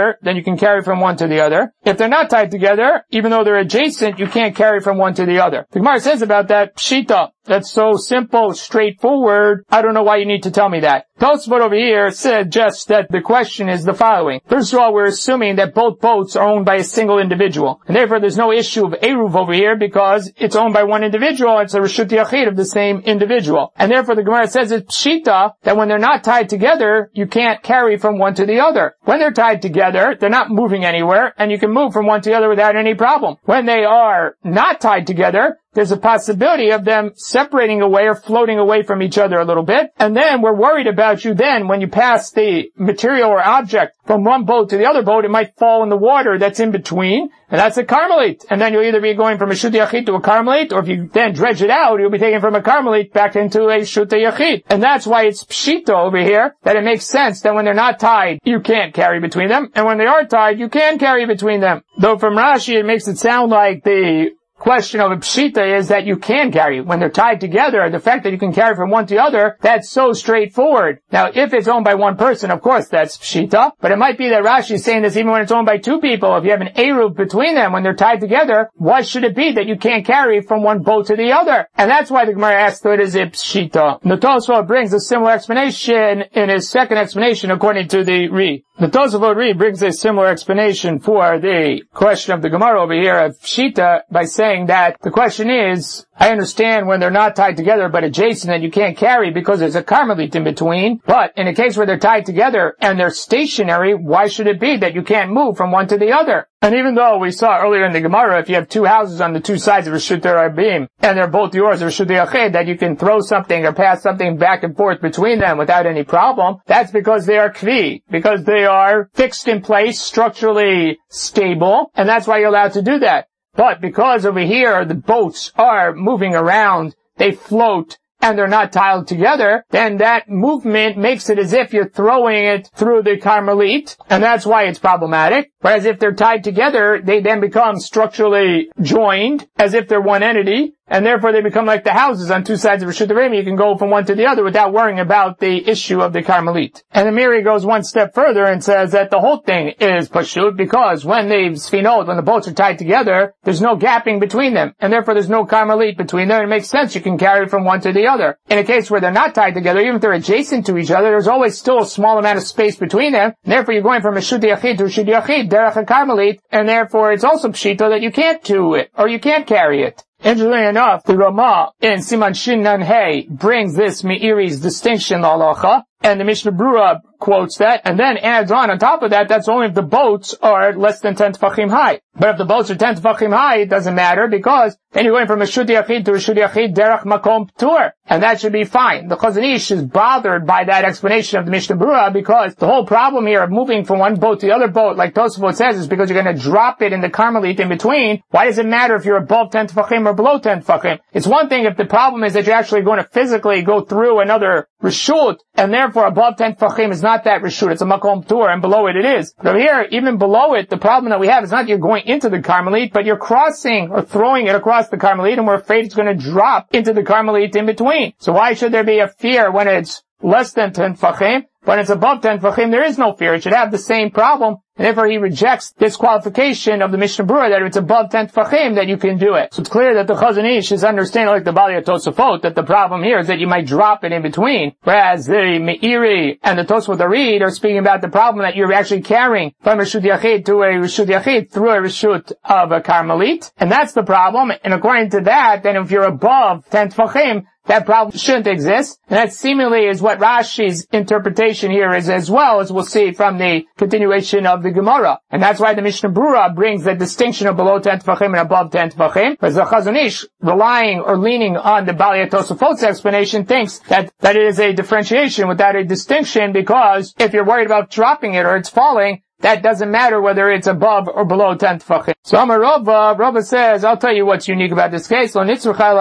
together, then you can carry from one to the other. If they're not tied together, even though they're adjacent, you can't carry from one to the other. The Gemara says about that, pshita. That's so simple, straightforward. I don't know why you need to tell me that. Tosfot over here suggests that the question is the following. First of all, we're assuming that both boats are owned by a single individual. And therefore, there's no issue of Eruv over here because it's owned by one individual. It's a Reshut Yachid of the same individual. And therefore, the Gemara says it's pshita that when they're not tied together, you can't carry from one to the other. When they're tied together, they're not moving anywhere, and you can move from one to the other without any problem. When they are not tied together, there's a possibility of them separating away or floating away from each other a little bit. And then we're worried about you then when you pass the material or object from one boat to the other boat, it might fall in the water that's in between. And that's a Carmelite. And then you'll either be going from a Shuta Yachid to a Carmelite, or if you then dredge it out, you'll be taken from a Carmelite back into a Shuta Yachid. And that's why it's pshita over here, that it makes sense that when they're not tied, you can't carry between them. And when they are tied, you can carry between them. Though from Rashi, it makes it sound like the question of a pshita is that you can carry. When they're tied together, the fact that you can carry from one to the other, that's so straightforward. Now, if it's owned by one person, of course, that's pshita. But it might be that Rashi is saying this even when it's owned by two people. If you have an eruv between them, when they're tied together, why should it be that you can't carry from one boat to the other? And that's why the Gemara asks, so it is a pshita. The Tosafot brings a similar explanation in his second explanation according to the Ri. The Tosafot Ri brings a similar explanation for the question of the Gemara over here of pshita by saying that the question is, I understand when they're not tied together but adjacent that you can't carry because there's a Carmelite in between, but in a ccase where they're tied together and they're stationary, why should it be that you can't move from one to the other? And even though we saw earlier in the Gemara, if you have two houses on the two sides of Reshut Rabim, and they're both yours, Reshut Yachid, that you can throw something or pass something back and forth between them without any problem, that's because they are kvi, because they are fixed in place, structurally stable, and that's why you're allowed to do that. But because over here the boats are moving around, they float, and they're not tiled together, then that movement makes it as if you're throwing it through the Carmelite, and that's why it's problematic. Whereas if they're tied together, they then become structurally joined, as if they're one entity, and therefore they become like the houses on two sides of Reshut Rabim. You can go from one to the other without worrying about the issue of the Carmelite. And the Miri goes one step further and says that the whole thing is pashut because when the boats are tied together, there's no gapping between them, and therefore there's no Carmelite between them. It makes sense you can carry from one to the other. In a case where they're not tied together, even if they're adjacent to each other, there's always still a small amount of space between them, and therefore you're going from a Reshut Yachid to Reshut Yachid, derech a Carmelite, and therefore it's also pshita that you can't do it, or you can't carry it. Interestingly enough, the Ramah in Siman Shin Nun Hey brings this Meiri's distinction l'alacha, and the Mishnah Brura quotes that, and then adds on top of that, that's only if the boats are less than 10 tefachim high. But if the boats are 10 tefachim high, it doesn't matter, because then you're going from a Reshut Yachid to a Reshut Yachid derech makom ptur, and that should be fine. The Chazon Ish is bothered by that explanation of the Mishnah Brura, because the whole problem here of moving from one boat to the other boat, like Tosafot says, is because you're going to drop it in the Carmelite in between. Why does it matter if you're above 10 tefachim or below 10 tefachim? It's one thing if the problem is that you're actually going to physically go through another Reshut, and therefore above 10 tefachim is not that Reshut, it's a makom ptur, and below it is. But over here, even below it, the problem that we have is not you're going into the Carmelite, but you're crossing or throwing it across the Carmelite, and we're afraid it's going to drop into the Carmelite in between. So why should there be a fear when it's less than 10 tefachim? When it's above 10 tefachim, there is no fear. It should have the same problem. And therefore, he rejects this qualification of the Mishnah Brura that if it's above 10 tefachim, that you can do it. So it's clear that the Chazon Ish is understanding, like the Balei Tosafot, that the problem here is that you might drop it in between. Whereas the Meiri and the Tosafot Arid are speaking about the problem that you're actually carrying from a Reshut Yachid to a Reshut Yachid through a Reshut of a Carmelite. And that's the problem. And according to that, then if you're above 10 tefachim, that problem shouldn't exist. And that seemingly is what Rashi's interpretation here is as well, as we'll see from the continuation of the Gemara. And that's why the Mishnah Brura brings the distinction of below 10 tefachim and above 10 tefachim. Whereas the Chazon Ish, relying or leaning on the Balei Tosafot's explanation, thinks that it is a differentiation without a distinction, because if you're worried about dropping it or it's falling, that doesn't matter whether it's above or below 10 tefachim. So Amar Rava says, I'll tell you what's unique about this case. As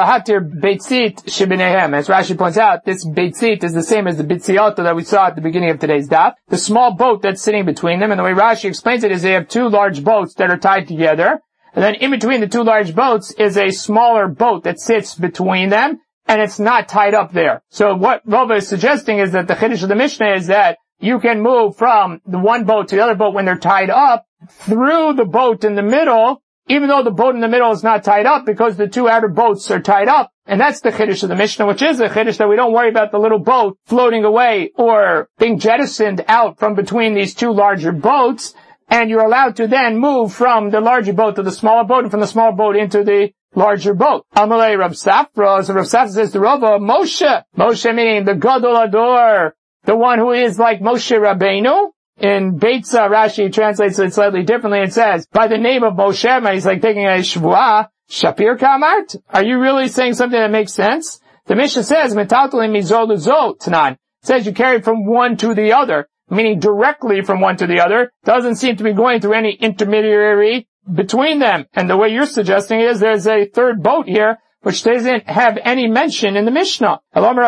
Rashi points out, this beitzit is the same as the bitziato that we saw at the beginning of today's daf. The small boat that's sitting between them, and the way Rashi explains it is they have two large boats that are tied together, and then in between the two large boats is a smaller boat that sits between them, and it's not tied up there. So what Rava is suggesting is that the Chiddush of the Mishnah is that you can move from the one boat to the other boat when they're tied up through the boat in the middle, even though the boat in the middle is not tied up, because the two outer boats are tied up. And that's the chiddush of the Mishnah, which is the chiddush that we don't worry about the little boat floating away or being jettisoned out from between these two larger boats. And you're allowed to then move from the larger boat to the smaller boat, and from the smaller boat into the larger boat. Amalei Rav Safra, so Rav Safra says to Rava, Moshe meaning the Gadol Ador, the one who is like Moshe Rabbeinu. In Beitza, Rashi translates it slightly differently. It says, by the name of Moshe, and he's like taking a shvuah, Shapir Kamart? Are you really saying something that makes sense? The Mishnah says, Metatlim mizol uzo Tanan. It says you carry from one to the other, meaning directly from one to the other. Doesn't seem to be going through any intermediary between them. And the way you're suggesting is there's a third boat here, which doesn't have any mention in the Mishnah.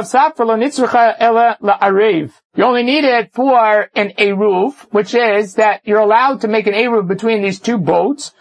You only need it for an eruv, which is that you're allowed to make an eruv between these two boats,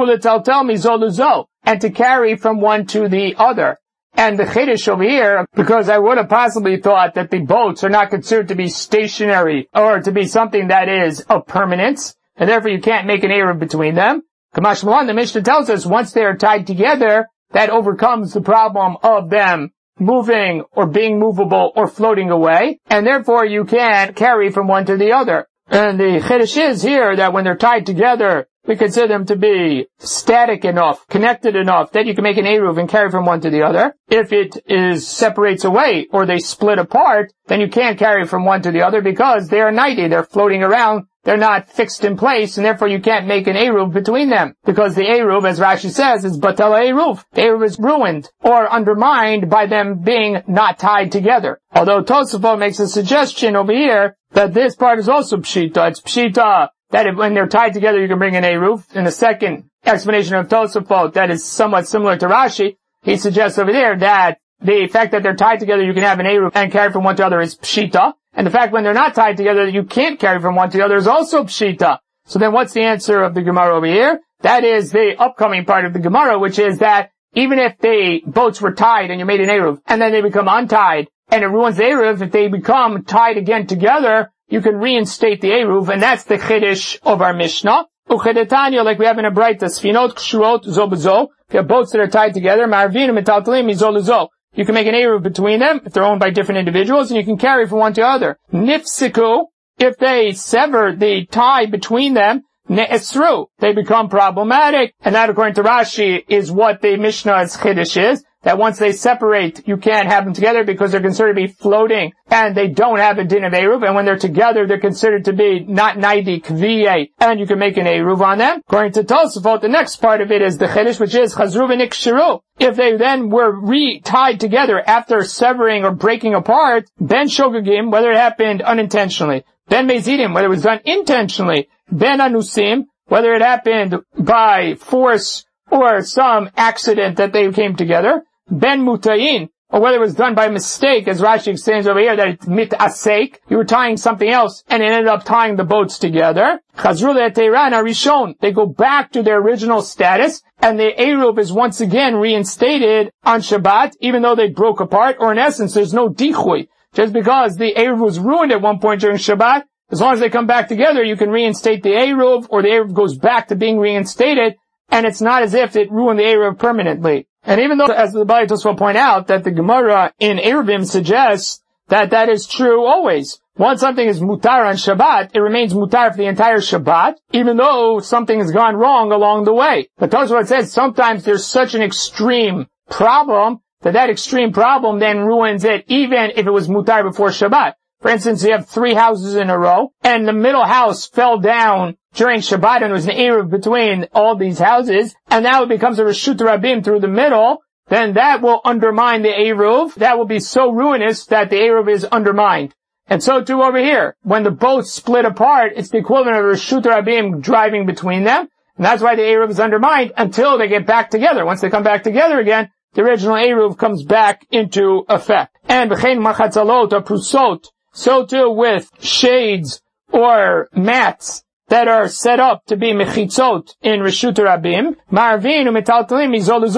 and to carry from one to the other. And the chiddush over here, because I would have possibly thought that the boats are not considered to be stationary or to be something that is of permanence, and therefore you can't make an eruv between them. Kamash Malan, the Mishnah tells us once they are tied together, that overcomes the problem of them moving or being movable or floating away, and therefore you can carry from one to the other. And the chiddush is here that when they're tied together, we consider them to be static enough, connected enough, that you can make an eruv and carry from one to the other. If it separates away or they split apart, then you can't carry from one to the other because they are nighty, they're floating around. They're not fixed in place, and therefore you can't make an eruv between them. Because the eruv, as Rashi says, is batel eruv. The eruv is ruined or undermined by them being not tied together. Although Tosafot makes a suggestion over here that this part is also pshita. It's pshita that when they're tied together you can bring an eruv. In the second explanation of Tosafot that is somewhat similar to Rashi, he suggests over there that the fact that they're tied together you can have an eruv and carry from one to the other is pshita. And the fact when they're not tied together that you can't carry from one to the other is also pshita. So then what's the answer of the Gemara over here? That is the upcoming part of the Gemara, which is that even if the boats were tied and you made an eruv, and then they become untied, and it ruins the eruv, if they become tied again together, you can reinstate the eruv, and that's the chiddush of our Mishnah. Uchedetanya, like we have in a Braita, Sfinot Kshurot Zo B'zo, if you have boats that are tied together, Marvin Metaltalim Mizol Zo. You can make an eruv between them if they're owned by different individuals, and you can carry from one to the other. Nifsiku, if they sever the tie between them, ne'esru, they become problematic. And that, according to Rashi, is what the Mishnah's chiddush is. That once they separate, you can't have them together because they're considered to be floating, and they don't have a din of eruv. And when they're together, they're considered to be not naidi kviye, and you can make an eruv on them. According to Tosafot, the next part of it is the chiddush, which is chazru v'nikshiru. If they then were re-tied together after severing or breaking apart, ben shogagim, whether it happened unintentionally, ben mezidim, whether it was done intentionally, ben anusim, whether it happened by force or some accident that they came together, ben mutayin, or whether it was done by mistake, as Rashi explains over here, that it's mit-asek, you were tying something else, and it ended up tying the boats together. Chazru le'teiran arishon, they go back to their original status, and the eruv is once again reinstated on Shabbat, even though they broke apart, or in essence, there's no dichui. Just because the eruv was ruined at one point during Shabbat, as long as they come back together, you can reinstate the eruv, or the eruv goes back to being reinstated, and it's not as if it ruined the eruv permanently. And even though, as the Bali will point out, that the Gemara in Eruvim suggests that that is true always. Once something is mutar on Shabbat, it remains mutar for the entire Shabbat, even though something has gone wrong along the way. But Tosfot says sometimes there's such an extreme problem that extreme problem then ruins it, even if it was mutar before Shabbat. For instance, you have 3 houses in a row, and the middle house fell down during Shabbat, and there was an eruv between all these houses, and now it becomes a Reshut Rabim through the middle, then that will undermine the eruv. That will be so ruinous that the eruv is undermined. And so too over here, when the boats split apart, it's the equivalent of Reshut Rabim driving between them, and that's why the eruv is undermined until they get back together. Once they come back together again, the original eruv comes back into effect. And b'chein machatzalot or prusot, so too with shades or mats that are set up to be mechitzot in Reshut Rabim, marvin u'metaltalim mizol u'zol.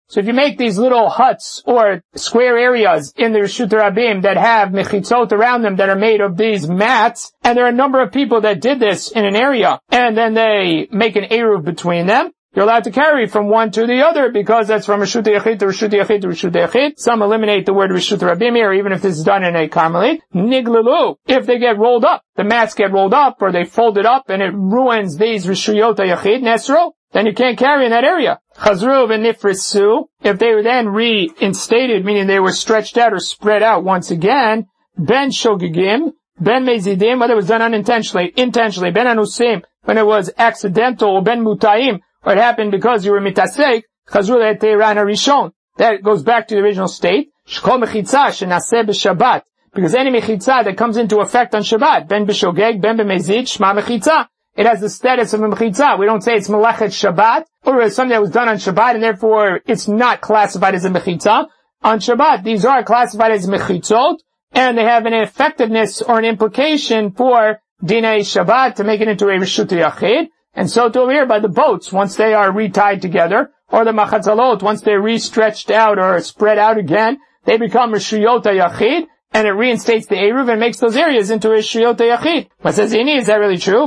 So if you make these little huts or square areas in the Reshut Rabim that have mechitzot around them that are made of these mats, and there are a number of people that did this in an area, and then they make an eruv between them, you're allowed to carry from one to the other because that's from Reshut Yachid to Reshut Yachid to Reshut Yachid. Some eliminate the word Reshut Rabim here, even if this is done in a Carmelite. Niglalu, if they get rolled up, the mats get rolled up, or they fold it up and it ruins these Reshuyot Yachid, Nesro, then you can't carry in that area. Chazru v'nifrisu, if they were then reinstated, meaning they were stretched out or spread out once again, ben shogigim, ben mezidim, whether it was done unintentionally, intentionally, ben anusim, when it was accidental, or ben mutaim, or it happened because you were mitasek, chazru le'teiran harishon. That goes back to the original state. Shkol mechitza shenaseh b'shabbat, because any mechitza that comes into effect on Shabbat, ben b'shogeg, ben b'mezid, shma mechitza. It has the status of a mechitza. We don't say it's melechet Shabbat, or it's something that was done on Shabbat, and therefore it's not classified as a mechitza. On Shabbat, these are classified as mechitzot, and they have an effectiveness or an implication for dinei Shabbat to make it into a reshut yachid. And so to over here by the boats, once they are retied together, or the machatzalot, once they're re-stretched out or spread out again, they become reshuyot yachid. And it reinstates the Eruv and makes those areas into a Shiyot Yachid. But says Ini, is that really true?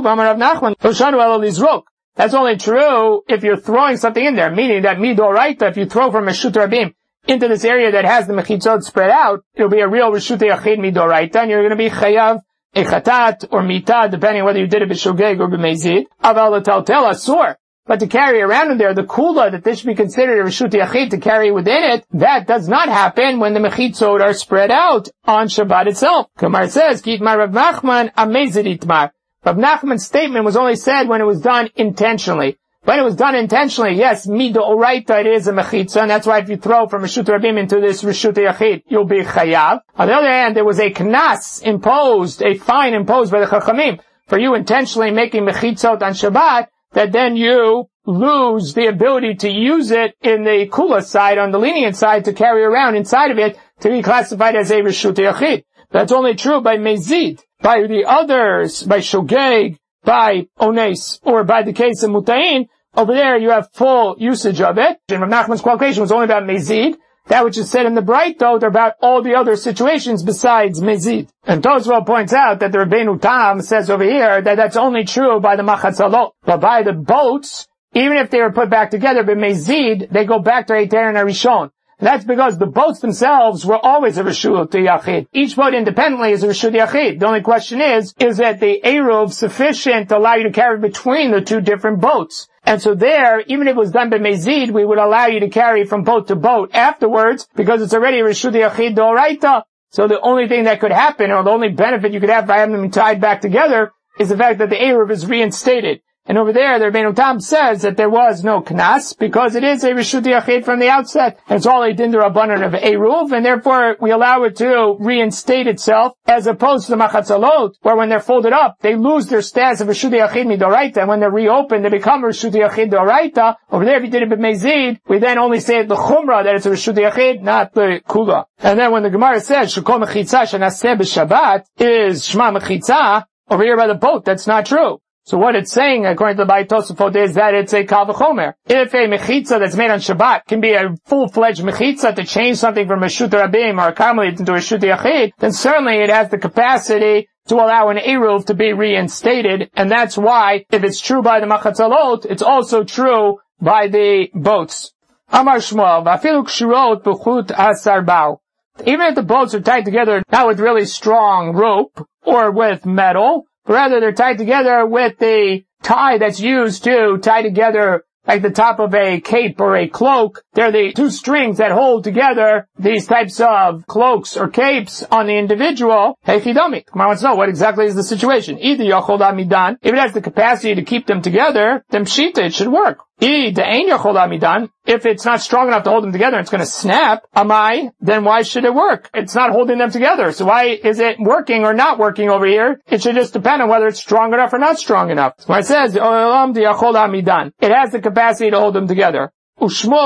That's only true if you're throwing something in there, meaning that midoraita, if you throw from a Reshut Rabim into this area that has the mechitzot spread out, it'll be a real Reshut Yachid midoraita, and you're going to be chayav a chatat or mita, depending on whether you did it b'shogeg or b'mezid. Aval l'taltel asur. But to carry around in there, the kula, that this should be considered a Reshut Yachid to carry within it, that does not happen when the mechitzot are spread out on Shabbat itself. Kamar says, Kitmar Rav Nachman amezid itmar. Rav Nachman's statement was only said when it was done intentionally. When it was done intentionally, yes, midoraita, it is a mechitza, and that's why if you throw from Reshut Rabim into this Reshut Yachid, you'll be chayav. On the other hand, there was a knas imposed, a fine imposed by the Chachamim, for you intentionally making mechitzot on Shabbat, that then you lose the ability to use it in the kula side, on the lenient side, to carry around inside of it to be classified as a Reshut Yachid. That's only true by Mezid. By the others, by Shogeg, by Ones, or by the case of Mutayin, over there you have full usage of it. And Rav Nachman's qualification was only about Mezid. That which is said in the Bright, though, they're about all the other situations besides Mezid. And Tosfot points out that the Rabbeinu Tam says over here that that's only true by the Machatzalot. But by the boats, even if they were put back together by Mezid, they go back to Eiter and Arishon. And that's because the boats themselves were always a Reshut Yachid. Each boat independently is a Reshut Yachid. The only question is that the Eruv sufficient to allow you to carry between the two different boats? And so there, even if it was done by Mezid, we would allow you to carry from boat to boat afterwards, because it's already Reshut Yachid Doraita. So the only thing that could happen, or the only benefit you could have by having them tied back together, is the fact that the Eruv is reinstated. And over there, the Rabbeinu Tam says that there was no knas, because it is a Reshut Yachid from the outset. And it's all a din d'Rabbanan of Eruv, and therefore we allow it to reinstate itself, as opposed to the Machatzalot, where when they're folded up, they lose their status of Reshut Yachid midoraita, and when they're reopened, they become Reshut Yachid doraita. Over there, if you did it with Mezid, we then only say the Chumrah, that it's a Reshut Yachid, not the Kula. And then when the Gemara says, Shekol Mechitza Shenaseh B'Shabbat, is Shema Mechitza, over here by the boat, that's not true. So what it's saying, according to the Beit Tosafot, is that it's a Kal V'chomer. If a mechitza that's made on Shabbat can be a full-fledged mechitza to change something from a Reshut Rabim or a Carmelite into a Reshut Yachid, then certainly it has the capacity to allow an Eruv to be reinstated, and that's why, if it's true by the Machatzalot, it's also true by the boats. Amar Shmuel, V'afilu kshirot b'chut asar ba'u. Even if the boats are tied together, not with really strong rope, or with metal, but rather they're tied together with the tie that's used to tie together like the top of a cape or a cloak. They're the two strings that hold together these types of cloaks or capes on the individual. Hey, Chidami. Come on, let's know what exactly is the situation. Either Yochol Amidan, if it has the capacity to keep them together, then Pshita, it should work. If it's not strong enough to hold them together, it's going to snap. Amai, then why should it work? It's not holding them together. So why is it working or not working over here? It should just depend on whether it's strong enough or not strong enough. So it says, it has the capacity to hold them together. And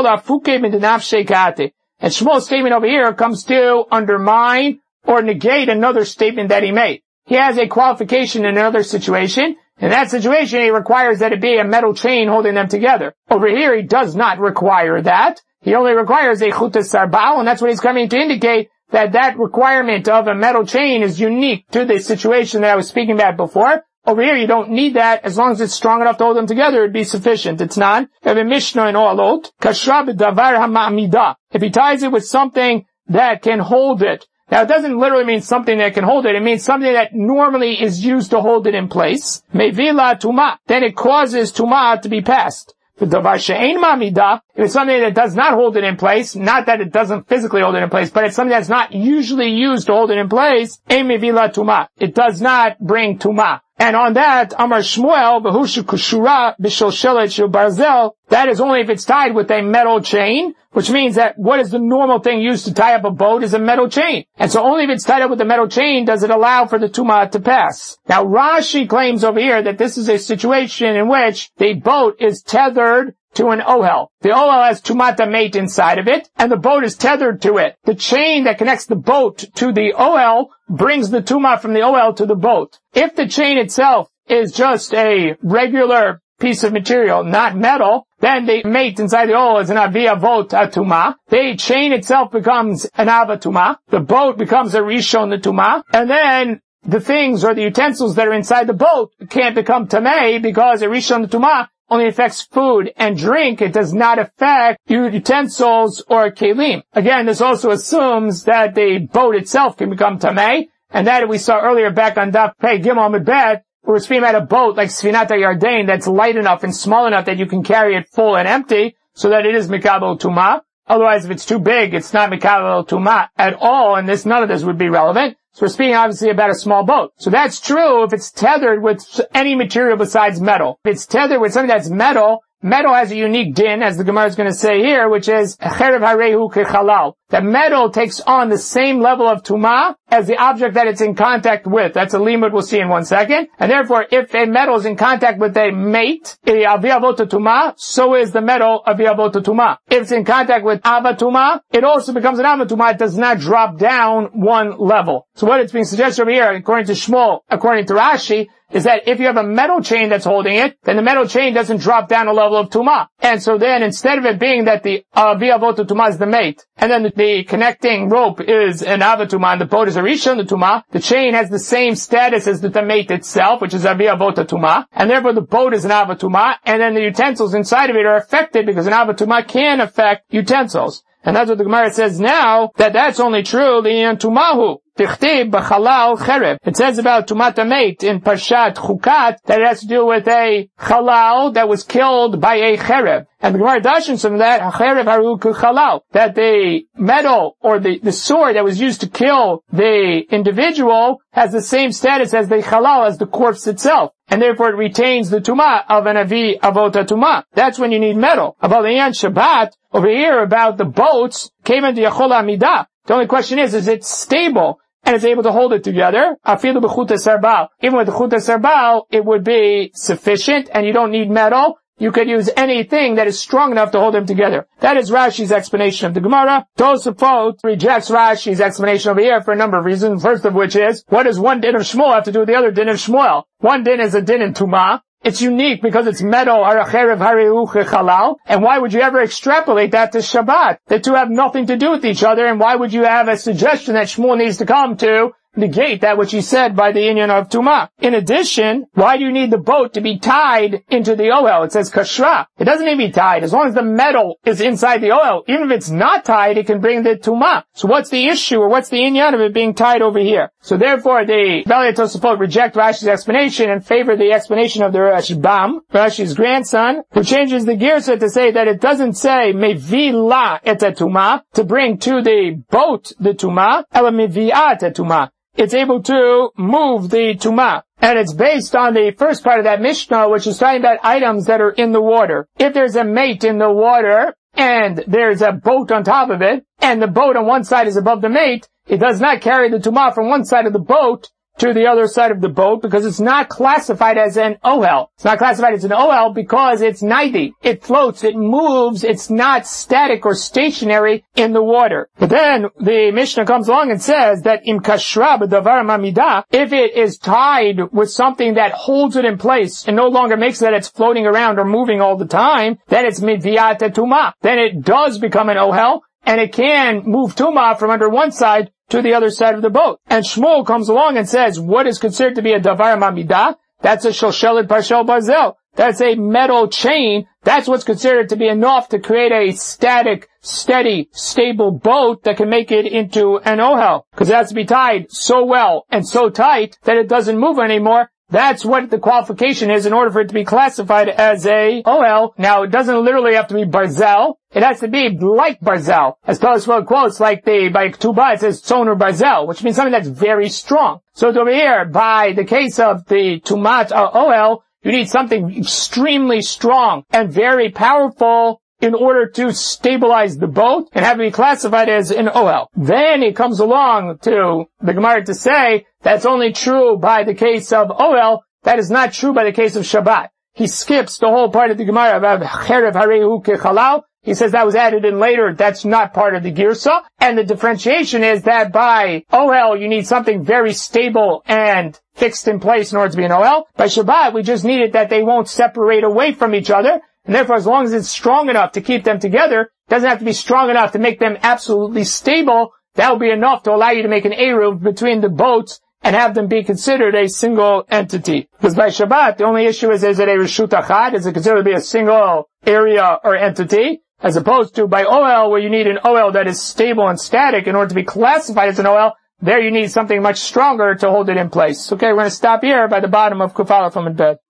Shmuel's statement over here comes to undermine or negate another statement that he made. He has a qualification in another situation. In that situation, he requires that it be a metal chain holding them together. Over here, he does not require that. He only requires a chutas sarbal, and that's what he's coming to indicate, that requirement of a metal chain is unique to the situation that I was speaking about before. Over here, you don't need that. As long as it's strong enough to hold them together, it'd be sufficient. It's not. If he ties it with something that can hold it. Now, it doesn't literally mean something that can hold it. It means something that normally is used to hold it in place. Mevila tuma. Then it causes tuma to be passed. If it's something that does not hold it in place, not that it doesn't physically hold it in place, but it's something that's not usually used to hold it in place, it does not bring tuma. And on that, Amar Shmuel, that is only if it's tied with a metal chain, which means that what is the normal thing used to tie up a boat is a metal chain. And so only if it's tied up with a metal chain does it allow for the Tumah to pass. Now Rashi claims over here that this is a situation in which the boat is tethered to an ohel. The ohel has Tumat mate inside of it, and the boat is tethered to it. The chain that connects the boat to the ohel brings the Tumah from the ohel to the boat. If the chain itself is just a regular piece of material, not metal, then the mate inside the ohel is an aviyavot atuma. The chain itself becomes an avatuma. The boat becomes a rishon atuma. And then the things or the utensils that are inside the boat can't become tamei because a rishon atuma only affects food and drink. It does not affect utensils or kelim. Again, this also assumes that the boat itself can become tamei, and that we saw earlier back on Daf Pei Gimel Medbet, where we're speaking about a boat like Sfinat HaYarden that's light enough and small enough that you can carry it full and empty, so that it is mikabel tuma. Otherwise, if it's too big, it's not mikabel tuma at all, and none of this would be relevant. So we're speaking obviously about a small boat. So that's true if it's tethered with any material besides metal. If it's tethered with something that's metal, metal has a unique din, as the Gemara is going to say here, which is cherev harehu kechalal. That metal takes on the same level of tumah as the object that it's in contact with. That's a limud we'll see in 1 second. And therefore, if a metal is in contact with a mate, aviyavot tumah, so is the metal aviyavot tumah. If it's in contact with avatuma, it also becomes an avatuma. It does not drop down one level. So what it's being suggested over here, according to Shmuel, according to Rashi, is that if you have a metal chain that's holding it, then the metal chain doesn't drop down a level of tumah. And so then, instead of it being that the aviyavot tumah is the mate, and then the connecting rope is an avatuma, and the boat is a rishon tumah, the chain has the same status as the mate itself, which is aviyavot tumah, and therefore the boat is an avatuma, and then the utensils inside of it are affected because an avatuma can affect utensils. And that's what the Gemara says now, that that's only true, the tumahu. It says about Tumat mate in Parshat Chukat that it has to do with a chalal that was killed by a cherev. And the Gemara dashes from that, that the metal or the sword that was used to kill the individual has the same status as the chalal, as the corpse itself. And therefore it retains the tumah of an avi avota tumah. That's when you need metal. About the Yan Shabbat, over here about the boats, came into Yachol Amidah. The only question is it stable? And it's able to hold it together. Even with the chuta sarbal, it would be sufficient, and you don't need metal. You could use anything that is strong enough to hold them together. That is Rashi's explanation of the Gemara. Tosafot rejects Rashi's explanation over here for a number of reasons. First of which is, what does one din of Shmuel have to do with the other din of Shmuel? One din is a din in Tumah. It's unique because it's metal, and why would you ever extrapolate that to Shabbat? The two have nothing to do with each other, and why would you have a suggestion that Shmuel needs to come to negate that which he said by the inyan of Tumah? In addition, why do you need the boat to be tied into the ohel? It says kashra. It doesn't need to be tied. As long as the metal is inside the ohel, even if it's not tied, it can bring the Tumah. So what's the issue, or what's the inyan of it being tied over here? So therefore, the Bali Tosafot reject Rashi's explanation and favor the explanation of the Rashbam, Rashi's grandson, who changes the girsa to say that it doesn't say mevila et Tumah, to bring to the boat the Tumah, ela meviat et Tumah. It's able to move the tumah. And it's based on the first part of that Mishnah, which is talking about items that are in the water. If there's a mate in the water, and there's a boat on top of it, and the boat on one side is above the mate, it does not carry the tumah from one side of the boat to the other side of the boat because it's not classified as an ohel. It's not classified as an ohel because it's naidi. It floats, it moves, it's not static or stationary in the water. But then the Mishnah comes along and says that im kashra b'davar mamidah, if it is tied with something that holds it in place and no longer makes that it's floating around or moving all the time, then it's midviyat tumah. Then it does become an ohel, and it can move tumah from under one side to the other side of the boat. And Shmuel comes along and says, what is considered to be a davar mamidah? That's a shoshelet parshel barzel. That's a metal chain. That's what's considered to be enough to create a static, steady, stable boat that can make it into an ohel. Because it has to be tied so well and so tight that it doesn't move anymore. That's what the qualification is in order for it to be classified as a ohel. Now, it doesn't literally have to be barzel. It has to be like barzel. As Tosfot quotes, by Ketubah, it says tzoner barzel, which means something that's very strong. So over here, by the case of the tumat ohel, you need something extremely strong and very powerful in order to stabilize the boat and have it be classified as an ohel. Then it comes along to the Gemara to say that's only true by the case of ohel. That is not true by the case of Shabbat. He skips the whole part of the Gemara about cherev harehu kechalal. He says that was added in later. That's not part of the Girsa. And the differentiation is that by ohel, you need something very stable and fixed in place in order to be an ohel. By Shabbat, we just need it that they won't separate away from each other. And therefore, as long as it's strong enough to keep them together, it doesn't have to be strong enough to make them absolutely stable. That will be enough to allow you to make an eruv between the boats and have them be considered a single entity. Because by Shabbat, the only issue is it a reshut achad? Is it considered to be a single area or entity? As opposed to by ohel, where you need an ohel that is stable and static in order to be classified as an ohel, there you need something much stronger to hold it in place. Okay, we're going to stop here by the bottom of Kuf Aleph Amud Bet.